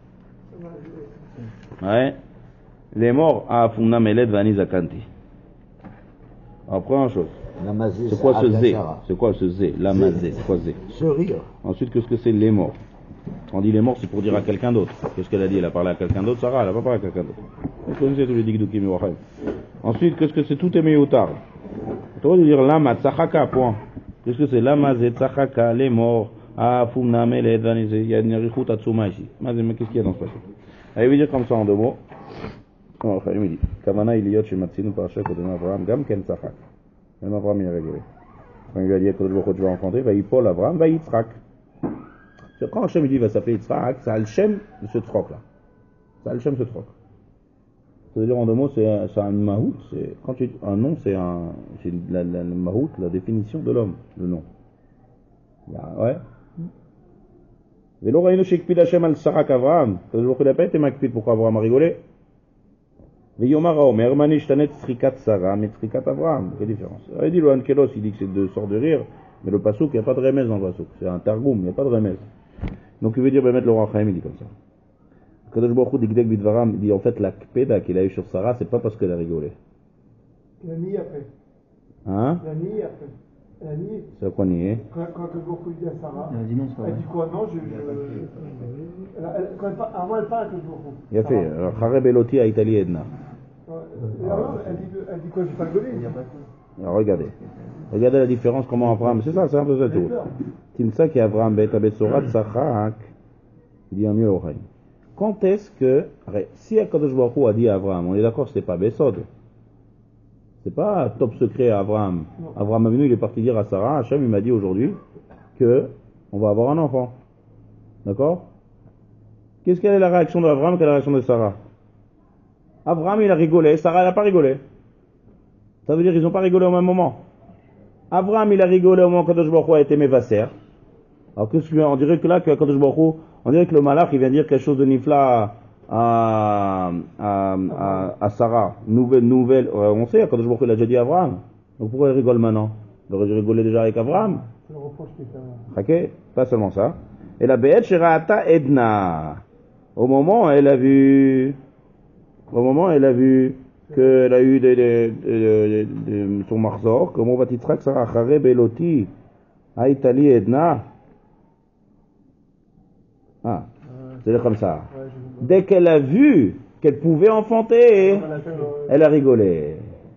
Ouais. Les morts à Funam Eled Vani Zakanti. Alors, première chose. Namazé, C'est quoi ce Abda zé? Sarah. C'est quoi ce zé? Lamazé, c'est quoi zé? Ce rire. Ensuite, qu'est-ce que c'est les morts? On dit les morts, c'est pour dire à quelqu'un d'autre. Qu'est-ce qu'elle a dit? Elle a parlé à quelqu'un d'autre, Sarah, elle a pas parlé à quelqu'un d'autre. Vous connaissez tous les digdukim Yochai. Ensuite, qu'est-ce que c'est? Tout est meyoutar. On va dire lama tzachaka, point. Qu'est-ce que c'est? Lama zé tzachaka, les morts. Ah, fumna meled, il y a une richut atsuma ici. Mais qu'est-ce qu'il y a dans ce passage? Allez, vous dire comme ça en deux mots. Alors, il me dit, Kamana iliyot shematzinu parashat kodem Avraham, gam ken tzachak. Même Avraham, il a rigolé. Quand il lui a dit, Kodesh Baruch Hu, tu vas rencontrer, va Yipol Avraham, va Yitzhak. Quand Hachem dit, il va s'appeler Yitzhak, c'est Al-Shem de ce troc là. C'est Al-Shem ce troc. Ça veut dire en deux mots, c'est un, c'est un mahout, c'est, quand tu, un nom, c'est un, c'est la, la, le mahout, la définition de l'homme, le nom. Là, ouais. Velo raïno shekpid Hachem al Sarak Avraham. Kodesh Baruch Hu n'a pas été makpid, pourquoi Avraham a rigolé? Veyomar Haomer, Manish Tanet Tzrikat Sarah, mais Tzrikat Avraham. Quelle différence? Il dit le Ankelos, il dit que c'est deux sortes de rire, mais le Passouk, il n'y a pas de remèze dans le Passouk. C'est un Targum, il n'y a pas de remèze. Donc il veut dire, ben, mettre le roi Chaim, il dit comme ça. Kadosh Baruch Hu Digdek Bidvaram, il dit en fait la kpeda qu'il a eu sur Sarah, c'est pas parce qu'elle a rigolé. Il a nié après. Hein? Il a nié après. Elle a nié. C'est à quoi nier? Quand, quand le Baruch Hu dit à Sarah, Elle a dit non, c'est pas elle vrai. dit quoi? Non, je. je elle, elle, quand elle parle, avant elle parle avec le Baruch Hu. Il a fait, alors, Chareb Eloti à Italie Edna. Ouais, et alors, elle dit, elle dit quoi? J'ai pas rigolé. Alors regardez. Regardez la différence, comment Abraham, c'est ça, c'est un peu ça tout. Timsa qui Abraham bet Abetsorat Sachak, il dit un mieux au Chaim. Quand est-ce que, si Akadosh Baruch Hu a dit à Abraham, on est d'accord, c'est pas Besod. C'est pas top secret à Abraham. Non. Abraham Avinu, il est parti dire à Sarah, Hachem, il m'a dit aujourd'hui que on va avoir un enfant. D'accord? Qu'est-ce quelle est la réaction d'Abraham, quelle est la réaction de Sarah? Abraham, il a rigolé, Sarah, elle n'a pas rigolé. Ça veut dire qu'ils n'ont pas rigolé au même moment. Abraham, il a rigolé au moment que Kadosh Baruch Hu a été Mévasser. Alors qu'est-ce que on dirait que là, que Kadosh Baruch Hu, on dirait que le malach il vient dire quelque chose de nifla à, à, à, à Sarah. Nouvelle, nouvelle, on sait, Kadosh Baruch Hu il a déjà dit à Abraham. Donc pourquoi il rigole maintenant? Il aurait dû rigoler déjà avec Abraham. C'est le reproche qui est fait. Ok, pas seulement ça. Et la Be'et Shira'ata Edna. Au moment où elle a vu, au moment où elle a vu qu'elle a eu de, de, de, de, de, son marzor, comment va Yitzhak Sarah Chareb Eloti Aïtali Edna. Ah, c'est comme ça. Dès qu'elle a vu qu'elle pouvait enfanter, elle a rigolé.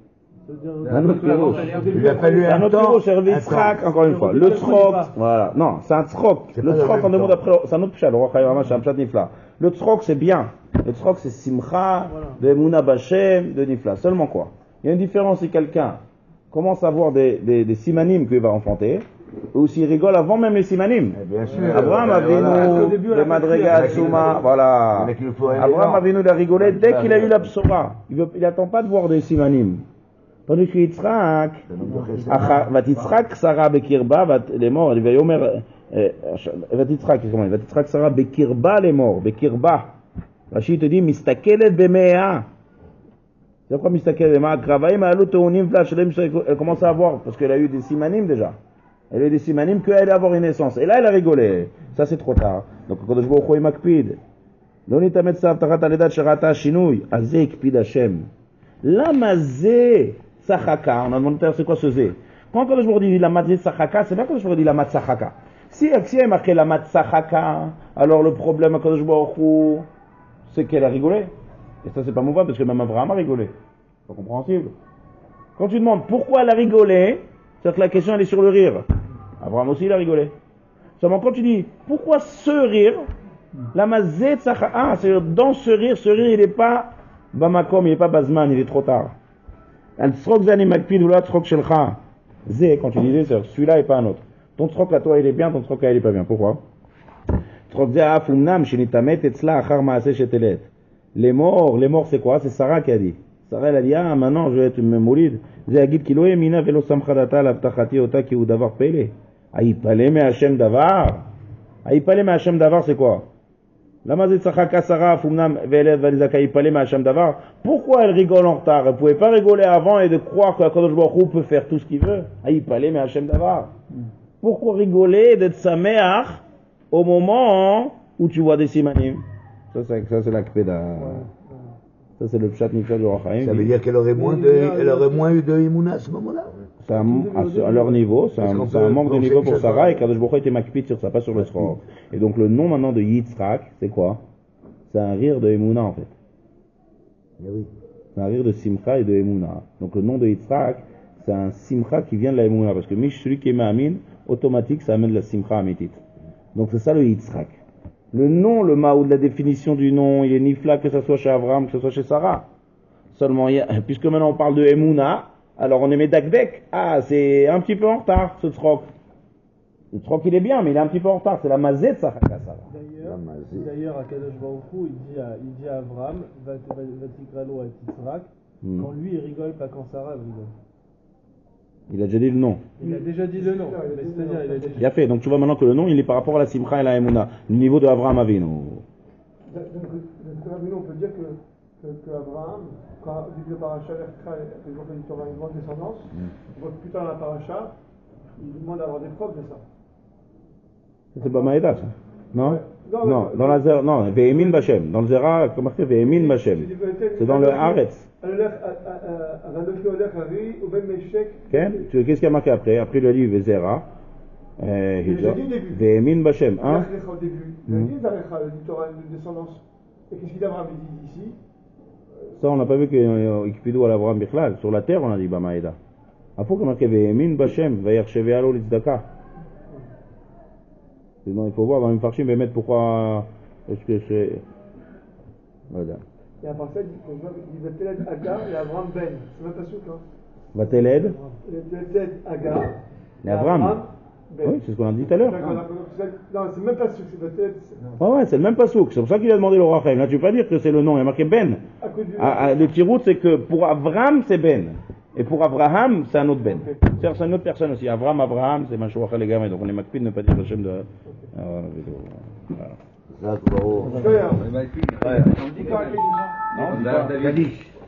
Un autre pyro. Il lui a fallu Un un autre temps. pyro, c'est le un tzrak, temps. encore une fois. Le tzrok, voilà. Non, c'est un tzrok. C'est Le pas le tzrok, même on demande temps. après, c'est un autre pshat. Le roi Chaim c'est un pshat nifla. Le tzrok, c'est bien. Le tzrok, c'est simcha, de Emouna Bachem, de nifla. Seulement quoi? Il y a une différence si quelqu'un commence à avoir des, des, des simanim qu'il va enfanter, ou s'il rigole avant même les simanim. Eh bien sûr. Abraham Euh, voilà. Avinu, le Madriga Tsuma, voilà. Avec le faux Abraham élément. Avinu, il a rigolé dès qu'il a eu la psora. Il n'attend pas de voir des simanim. Tandis que Yitzhak, Vatitzrak Sarah Bekirba, les morts, il va y omer, Vatitzrak, comment il va Vatitzrak Sarah Bekirba, les morts, Bekirba. Rachid te dit, Mistakelet Bemea. C'est quoi Mistakelet Bemea? Kravaim Alut Tounim Flash, elle commence à voir, parce qu'elle a eu des simanim déjà. Elle a eu des simanim qu'elle allait avoir une naissance. Et là, elle a rigolé. Ça, c'est trop tard. Donc, quand je vois au Choy Makpid, Loni Tamet Sav Tarat Aledat Sharata Shinui, Azé Kpid Hashem. Lama Zé Sachaka, on a demandé c'est quoi ce Zé? Quand je vous dis la Matzé Sachaka, c'est pas quand je vous dis la Matzachaka. Si il y a marqué la Matzachaka, alors le problème quand je vois au c'est qu'elle a rigolé. Et ça, c'est pas mauvais parce que même Abraham a rigolé. C'est pas compréhensible. Quand tu demandes pourquoi elle a rigolé, c'est-à-dire que la question elle est sur le rire. Abraham aussi il a rigolé. Seulement quand tu dis pourquoi ce rire, la Mazé Sachaka, ah, c'est dans ce rire, ce rire il n'est pas Bamakom, il n'est pas Bazman, il est trop tard. Un tzrok zani makpid ou la tzrok shelcha. Zé, quand tu disais, c'est celui-là et pas un autre. Ton tzrok à toi il est bien, ton tzrok à elle il est pas bien. Pourquoi? Tzrok zé afumnam shenitamet etzla achar maaseh shetelet. Les morts, les morts c'est quoi? C'est Sarah qui a dit. Sarah elle a dit, ah maintenant je vais être moulide. Zé agid kilo emina velo samchadata l'avtachati ota ki ou davar pele. Aïpale me Hashem davar. Aïpale me Hashem davar c'est quoi? Pourquoi elle rigole en retard? Elle ne pouvait pas rigoler avant et de croire que Kadosh Baruch Hu peut faire tout ce qu'il veut. Pourquoi rigoler d'être sameach au moment où tu vois des simanim? Ça, c'est, ça, c'est la kpeda. Ça, c'est le pshat nifla du Rachaim. Ça veut dire qu'elle aurait moins de, elle aurait moins eu de Emouna à ce moment-là? C'est un, à, ce- à leur niveau, c'est un, c'est un manque de niveau pour Sarah et Kadosh Baruch Hu était makpid sur ça, pas sur le tzrok. Et donc le nom maintenant de Yitzhak, c'est quoi? C'est un rire de Emouna en fait. Eh oui. C'est un rire de Simcha et de Emouna. Donc le nom de Yitzhak, c'est un Simcha qui vient de la Emouna. Parce que Mish, celui qui est Ma'amin, automatique, ça amène de la Simcha Amitit. Donc c'est ça le Yitzhak. Le nom, le Ma'oud, la définition du nom, il est nifla que ce soit chez Abraham, que ce soit chez Sarah. Seulement, il y a, puisque maintenant on parle de Emouna, alors on est Medakdek. Ah, c'est un petit peu en retard, ce tzrok. Le tzrok il est bien, mais il est un petit peu en retard. C'est la mazet de Sarah. D'ailleurs, d'ailleurs, à Kadosh Baruch Hu, il dit à, il dit à Abraham, va tikralo à Yitzhak, Hmm. quand lui il rigole, pas quand Sarah elle rigole. Il a déjà dit le nom. Il a déjà dit le nom, mais c'est-à-dire il a déjà Il a fait. Donc tu vois maintenant que le nom, il est par rapport à la Simcha et la Emouna. Le niveau de Abraham Avinu. Donc, on peut dire que, que, que Abraham, quand il dit le paracha, les gens qui aura une grande descendance, on voit que plus tard dans la paracha, il demande d'avoir des preuves de ça. C'est pas Maïda, ça. Non? Ouais. Non, Non, mais- dans la Zera, non, Ve'emin Bachem. Dans le Zera, comment c'est Ve'emin Bachem? C'est dans le Haaretz. Ken? Tu veux, qu'est-ce qu'il y a marqué après? Après le livre Zera. Euh, Mais j'ai dit au début. Ve'emin Bachem. Hein? Au début, il a dit Zarecha, il aura une descendance. Et qu'est-ce qu'il Abraham dit ici? Ça, on n'a pas vu qu'il à l'Abraham Bichlal. Sur la terre, on a dit Bamaïda. Il faut qu'il y ait marqué Ve'emin Bachem. Ve'yarcheve alo l'itzdaka. Sinon, il faut voir dans une farchim, mais mettre pourquoi. Est-ce que c'est. Voilà. Et à part ça, il dit qu'il va Teled Agar et Abraham Ben. C'est même pas sûr, hein. Va-t-elle Il va Teled Agar. Et Abraham. Ben. Oui, c'est ce qu'on a dit tout à l'heure. D'accord, d'accord. Non, c'est même pas sûr que c'est Teled. Ouais, ouais, c'est le même pasouk. C'est pour ça qu'il a demandé le roi Chaim. Là, tu peux pas dire que c'est le nom. Il y a marqué Ben. À cause du. Ah, ah, le petit route, c'est que pour Abraham, c'est Ben. Et pour Abraham, c'est un autre ben. C'est-à-dire, c'est une autre personne aussi. Abraham, Abraham, c'est Mashouach les gamins. Donc on est makpid de ne pas dire le Shem de. Voilà. Là, c'est pas haut. On dit quand Non, David.